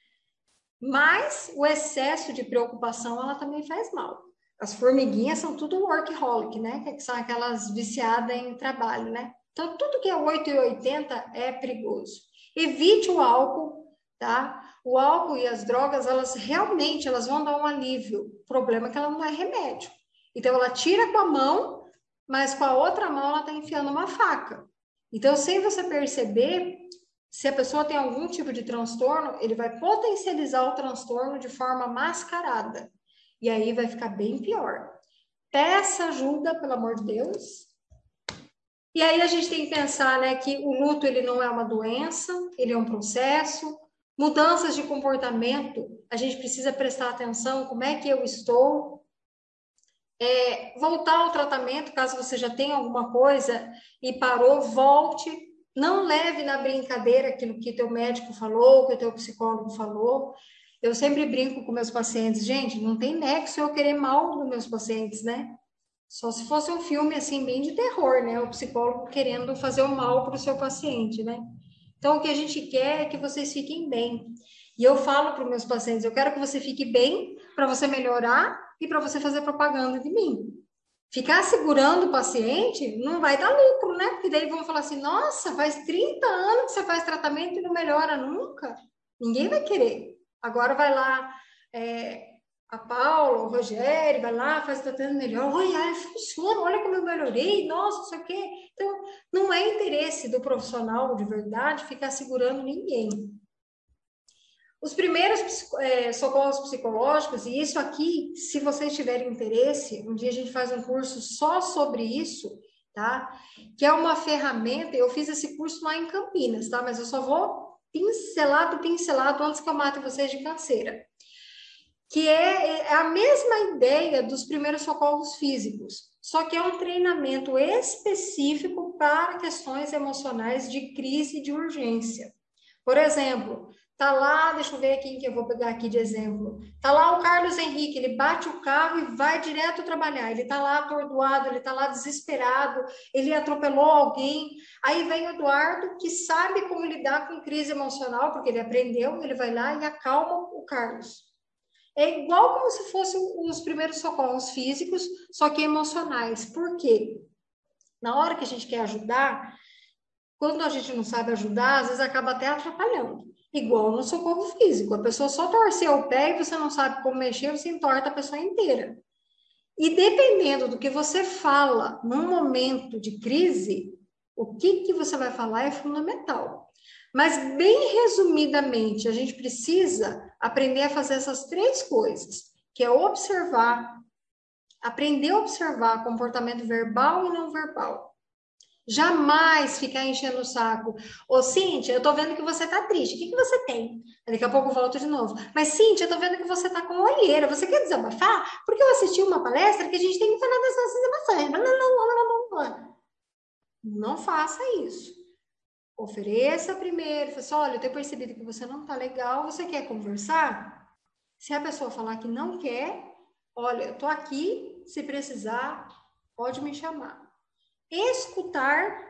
S1: Mas o excesso de preocupação, ela também faz mal. As formiguinhas são tudo workaholic, né? Que são aquelas viciadas em trabalho, né? Então, tudo que é 8 e 80 é perigoso. Evite o álcool, tá? O álcool e as drogas, elas realmente vão dar um alívio. O problema é que ela não é remédio. Então, ela tira com a mão, mas com a outra mão ela está enfiando uma faca. Então, sem você perceber, se a pessoa tem algum tipo de transtorno, ele vai potencializar o transtorno de forma mascarada. E aí vai ficar bem pior. Peça ajuda, pelo amor de Deus. E aí a gente tem que pensar, né, que o luto ele não é uma doença, ele é um processo. Mudanças de comportamento, a gente precisa prestar atenção, como é que eu estou. Voltar ao tratamento, caso você já tenha alguma coisa e parou, volte. Não leve na brincadeira aquilo que teu médico falou, que o teu psicólogo falou. Eu sempre brinco com meus pacientes, gente, não tem nexo eu querer mal dos meus pacientes, né? Só se fosse um filme, assim, bem de terror, né? O psicólogo querendo fazer o mal para o seu paciente, né? Então, o que a gente quer é que vocês fiquem bem. E eu falo para os meus pacientes, eu quero que você fique bem para você melhorar e para você fazer propaganda de mim. Ficar segurando o paciente não vai dar lucro, né? Porque daí vão falar assim, nossa, faz 30 anos que você faz tratamento e não melhora nunca. Ninguém vai querer. Agora vai lá... a Paula, o Rogério, vai lá, faz o tratamento melhor, olha, funciona, olha como eu melhorei, nossa, isso aqui. Então, não é interesse do profissional de verdade ficar segurando ninguém. Os primeiros socorros psicológicos, e isso aqui, se vocês tiverem interesse, um dia a gente faz um curso só sobre isso, tá? Que é uma ferramenta, eu fiz esse curso lá em Campinas, tá? Mas eu só vou pincelado antes que eu mate vocês de canseira. Que é a mesma ideia dos primeiros socorros físicos, só que é um treinamento específico para questões emocionais de crise e de urgência. Por exemplo, tá lá, deixa eu ver quem que eu vou pegar aqui de exemplo. Tá lá o Carlos Henrique, ele bate o carro e vai direto trabalhar. Ele tá lá atordoado, ele tá lá desesperado, ele atropelou alguém. Aí vem o Eduardo, que sabe como lidar com crise emocional, porque ele aprendeu, ele vai lá e acalma o Carlos. É igual como se fossem os primeiros socorros físicos, só que emocionais. Por quê? Na hora que a gente quer ajudar, quando a gente não sabe ajudar, às vezes acaba até atrapalhando. Igual no socorro físico. A pessoa só torceu o pé e você não sabe como mexer, você entorta a pessoa inteira. E dependendo do que você fala num momento de crise, O que você vai falar é fundamental. Mas, bem resumidamente, a gente precisa aprender a fazer essas 3 coisas, que é observar, aprender a observar comportamento verbal e não verbal. Jamais ficar enchendo o saco. Ô, Cíntia, eu tô vendo que você tá triste. O que você tem? Daqui a pouco eu volto de novo. Mas, Cíntia, eu tô vendo que você tá com olheira. Você quer desabafar? Porque eu assisti uma palestra que a gente tem que falar das nossas emoções. Não faça isso. Ofereça primeiro. Fala assim, olha, eu tenho percebido que você não tá legal. Você quer conversar? Se a pessoa falar que não quer, olha, eu tô aqui. Se precisar, pode me chamar. Escutar,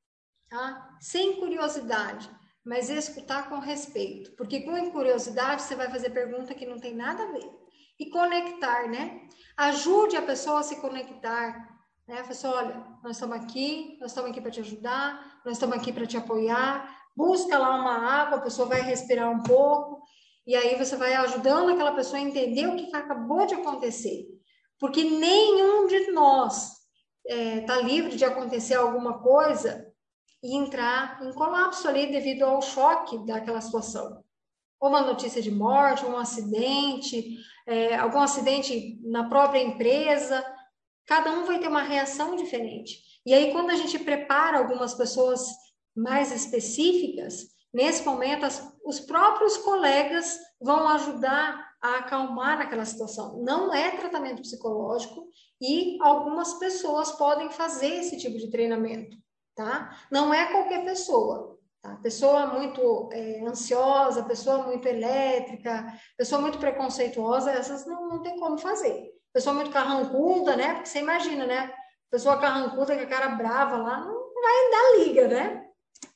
S1: tá? Sem curiosidade, mas escutar com respeito, porque com curiosidade você vai fazer pergunta que não tem nada a ver. E conectar, né? Ajude a pessoa a se conectar, né? Fala assim, olha, nós estamos aqui para te ajudar, nós estamos aqui para te apoiar, busca lá uma água, a pessoa vai respirar um pouco, e aí você vai ajudando aquela pessoa a entender o que acabou de acontecer, porque nenhum de nós tá livre de acontecer alguma coisa e entrar em colapso ali devido ao choque daquela situação. Ou uma notícia de morte, um acidente, algum acidente na própria empresa. Cada um vai ter uma reação diferente. E aí, quando a gente prepara algumas pessoas mais específicas, nesse momento, os próprios colegas vão ajudar a acalmar naquela situação. Não é tratamento psicológico e algumas pessoas podem fazer esse tipo de treinamento, tá? Não é qualquer pessoa, tá? Pessoa muito ansiosa, pessoa muito elétrica, pessoa muito preconceituosa, essas não tem como fazer. Pessoa muito carrancuda, né? Porque você imagina, né? Pessoa carrancuda com a cara brava lá, não vai dar liga, né?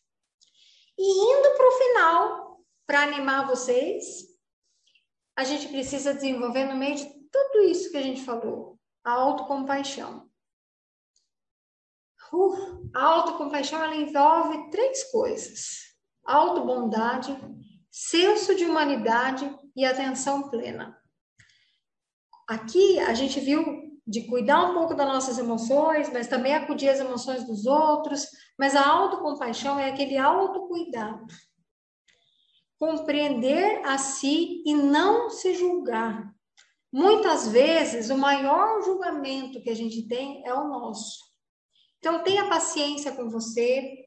S1: E indo para o final, para animar vocês, a gente precisa desenvolver no meio de tudo isso que a gente falou, a autocompaixão. A autocompaixão, ela envolve 3 coisas: autobondade, senso de humanidade e atenção plena. Aqui a gente viu de cuidar um pouco das nossas emoções, mas também acudir às emoções dos outros, mas a autocompaixão é aquele autocuidado. Compreender a si e não se julgar. Muitas vezes, o maior julgamento que a gente tem é o nosso. Então, tenha paciência com você.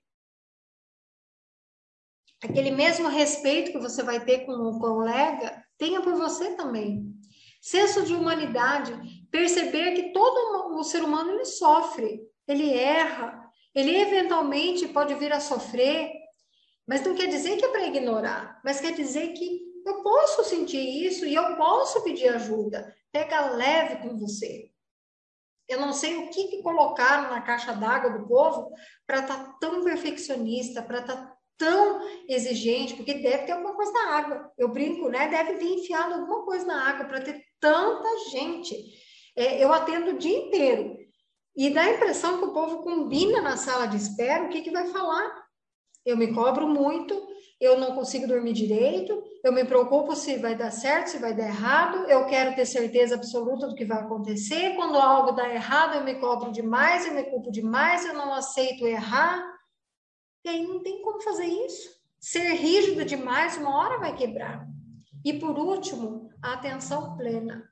S1: Aquele mesmo respeito que você vai ter com o colega, tenha por você também. Senso de humanidade, perceber que todo o ser humano ele sofre, ele erra, ele eventualmente pode vir a sofrer, mas não quer dizer que é para ignorar, mas quer dizer que eu posso sentir isso e eu posso pedir ajuda. Pega leve com você. Eu não sei o que colocaram na caixa d'água do povo para estar tão perfeccionista, para estar tão exigente, porque deve ter alguma coisa na água. Eu brinco, né? Deve ter enfiado alguma coisa na água para ter tanta gente. Eu atendo o dia inteiro. E dá a impressão que o povo combina na sala de espera o que vai falar. Eu me cobro muito, eu não consigo dormir direito, eu me preocupo se vai dar certo, se vai dar errado, eu quero ter certeza absoluta do que vai acontecer. Quando algo dá errado, eu me cobro demais, eu me culpo demais, eu não aceito errar. E aí não tem como fazer isso. Ser rígido demais, uma hora vai quebrar. E por último, a atenção plena.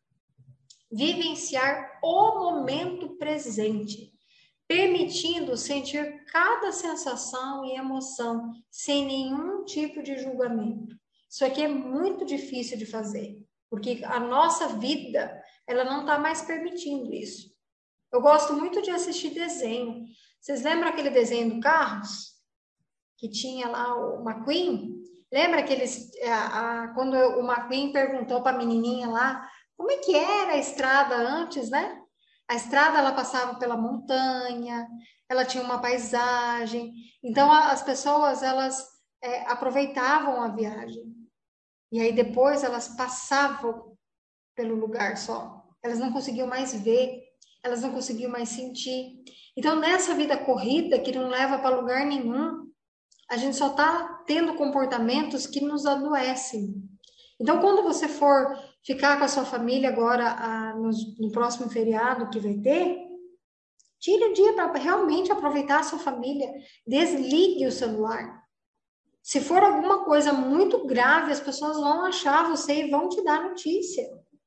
S1: Vivenciar o momento presente, permitindo sentir cada sensação e emoção sem nenhum tipo de julgamento. Isso aqui é muito difícil de fazer, porque a nossa vida, ela não está mais permitindo isso. Eu gosto muito de assistir desenho. Vocês lembram aquele desenho do Carros? Que tinha lá o McQueen? Lembra que eles, quando o McQueen perguntou para a menininha lá, como é que era a estrada antes, né? A estrada, ela passava pela montanha, ela tinha uma paisagem. Então, as pessoas, elas aproveitavam a viagem. E aí, depois, elas passavam pelo lugar só. Elas não conseguiam mais ver, elas não conseguiam mais sentir. Então, nessa vida corrida, que não leva para lugar nenhum, a gente só está tendo comportamentos que nos adoecem. Então, quando você for ficar com a sua família agora no próximo feriado que vai ter, Tire o dia para realmente aproveitar a sua família. Desligue o celular. Se for alguma coisa muito grave, as pessoas vão achar você e vão te dar notícia,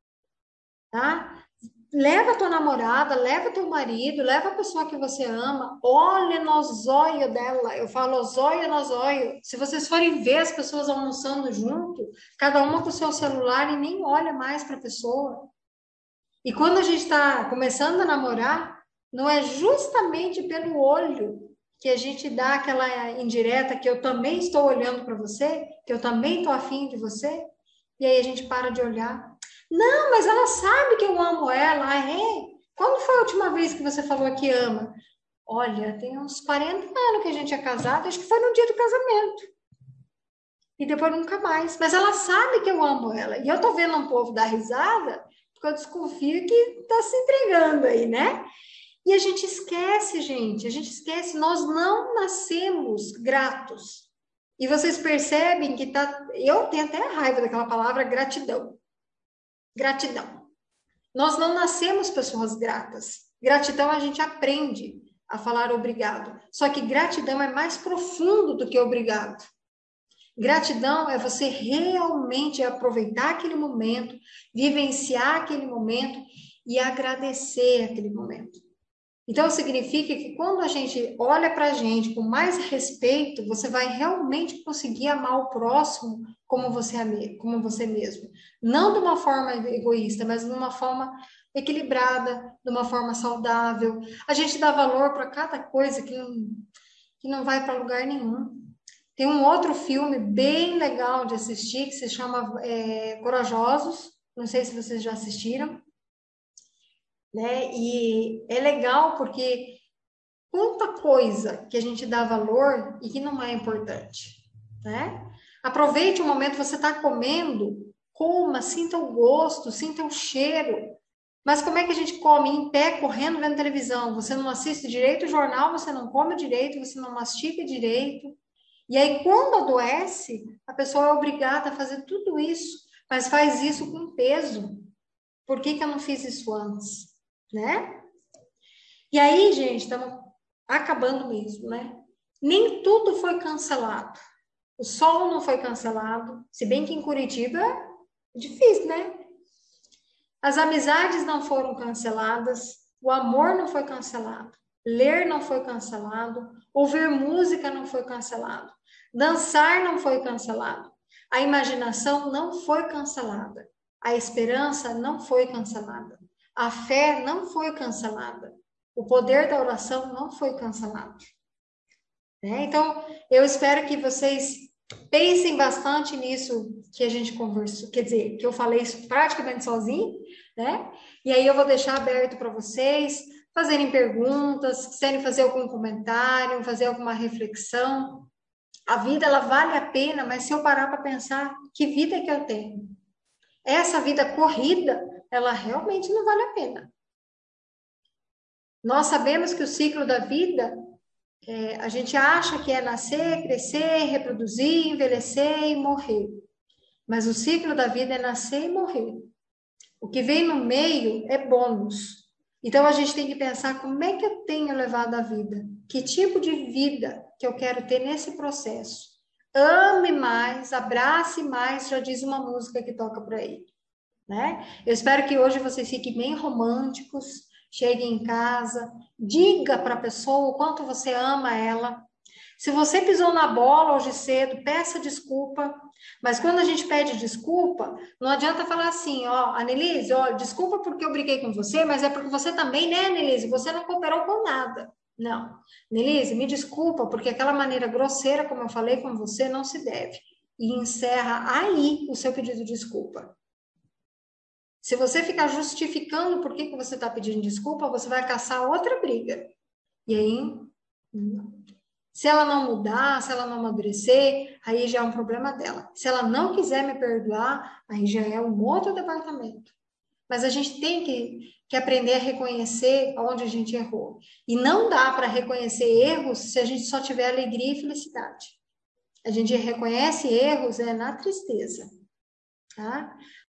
S1: tá? Leva tua namorada, leva teu marido, leva a pessoa que você ama, olha no zóio dela. Eu falo zóio no zóio. Se vocês forem ver as pessoas almoçando junto, cada uma com o seu celular e nem olha mais para a pessoa. E quando a gente está começando a namorar, não é justamente pelo olho que a gente dá aquela indireta que eu também estou olhando para você, que eu também estou afim de você, e aí a gente para de olhar. Não, mas ela sabe que eu amo ela. Ah, é? Quando foi a última vez que você falou que ama? Olha, tem uns 40 anos que a gente é casado, acho que foi no dia do casamento. E depois nunca mais. Mas ela sabe que eu amo ela. E eu tô vendo um povo dar risada, porque eu desconfio que tá se entregando aí, né? E a gente esquece, gente. A gente esquece. Nós não nascemos gratos. E vocês percebem que tá... Eu tenho até raiva daquela palavra gratidão. Gratidão. Nós não nascemos pessoas gratas. Gratidão a gente aprende a falar obrigado. Só que gratidão é mais profundo do que obrigado. Gratidão é você realmente aproveitar aquele momento, vivenciar aquele momento e agradecer aquele momento. Então, significa que quando a gente olha para a gente com mais respeito, você vai realmente conseguir amar o próximo como você mesmo. Não de uma forma egoísta, mas de uma forma equilibrada, de uma forma saudável. A gente dá valor para cada coisa que não vai para lugar nenhum. Tem um outro filme bem legal de assistir, que se chama Corajosos. Não sei se vocês já assistiram. Né? E é legal porque quanta coisa que a gente dá valor e que não é importante, né? Aproveite o momento que você está comendo, coma, sinta o gosto, sinta o cheiro. Mas como é que a gente come em pé, correndo, vendo televisão? Você não assiste direito o jornal, você não come direito, você não mastica direito. E aí, quando adoece, a pessoa é obrigada a fazer tudo isso, mas faz isso com peso. Por que eu não fiz isso antes? Né? E aí, gente, estamos acabando mesmo, né? Nem tudo foi cancelado. O sol não foi cancelado, se bem que em Curitiba é difícil, né? As amizades não foram canceladas, o amor não foi cancelado, ler não foi cancelado, ouvir música não foi cancelado, dançar não foi cancelado, a imaginação não foi cancelada, a esperança não foi cancelada. A fé não foi cancelada. O poder da oração não foi cancelado. Né? Então, eu espero que vocês pensem bastante nisso que a gente conversou, quer dizer, que eu falei isso praticamente sozinho, né? E aí eu vou deixar aberto para vocês fazerem perguntas, quiserem fazer algum comentário, fazer alguma reflexão. A vida, ela vale a pena, mas se eu parar para pensar, que vida que eu tenho? Essa vida corrida, ela realmente não vale a pena. Nós sabemos que o ciclo da vida, a gente acha que é nascer, crescer, reproduzir, envelhecer e morrer. Mas o ciclo da vida é nascer e morrer. O que vem no meio é bônus. Então a gente tem que pensar como é que eu tenho levado a vida? Que tipo de vida que eu quero ter nesse processo? Ame mais, abrace mais, já diz uma música que toca por aí. Né? Eu espero que hoje vocês fiquem bem românticos, cheguem em casa, diga para a pessoa o quanto você ama ela. Se você pisou na bola hoje cedo, peça desculpa. Mas quando a gente pede desculpa, não adianta falar assim, ó, Anelise, ó, desculpa porque eu briguei com você, mas é porque você também, né, Anelise, você não cooperou com nada. Não. Anelise, me desculpa porque aquela maneira grosseira como eu falei com você não se deve. E encerra aí o seu pedido de desculpa. Se você ficar justificando por que você está pedindo desculpa, você vai caçar outra briga. E aí, se ela não mudar, se ela não amadurecer, aí já é um problema dela. Se ela não quiser me perdoar, aí já é um outro departamento. Mas a gente tem que aprender a reconhecer onde a gente errou. E não dá para reconhecer erros se a gente só tiver alegria e felicidade. A gente reconhece erros na tristeza. Tá?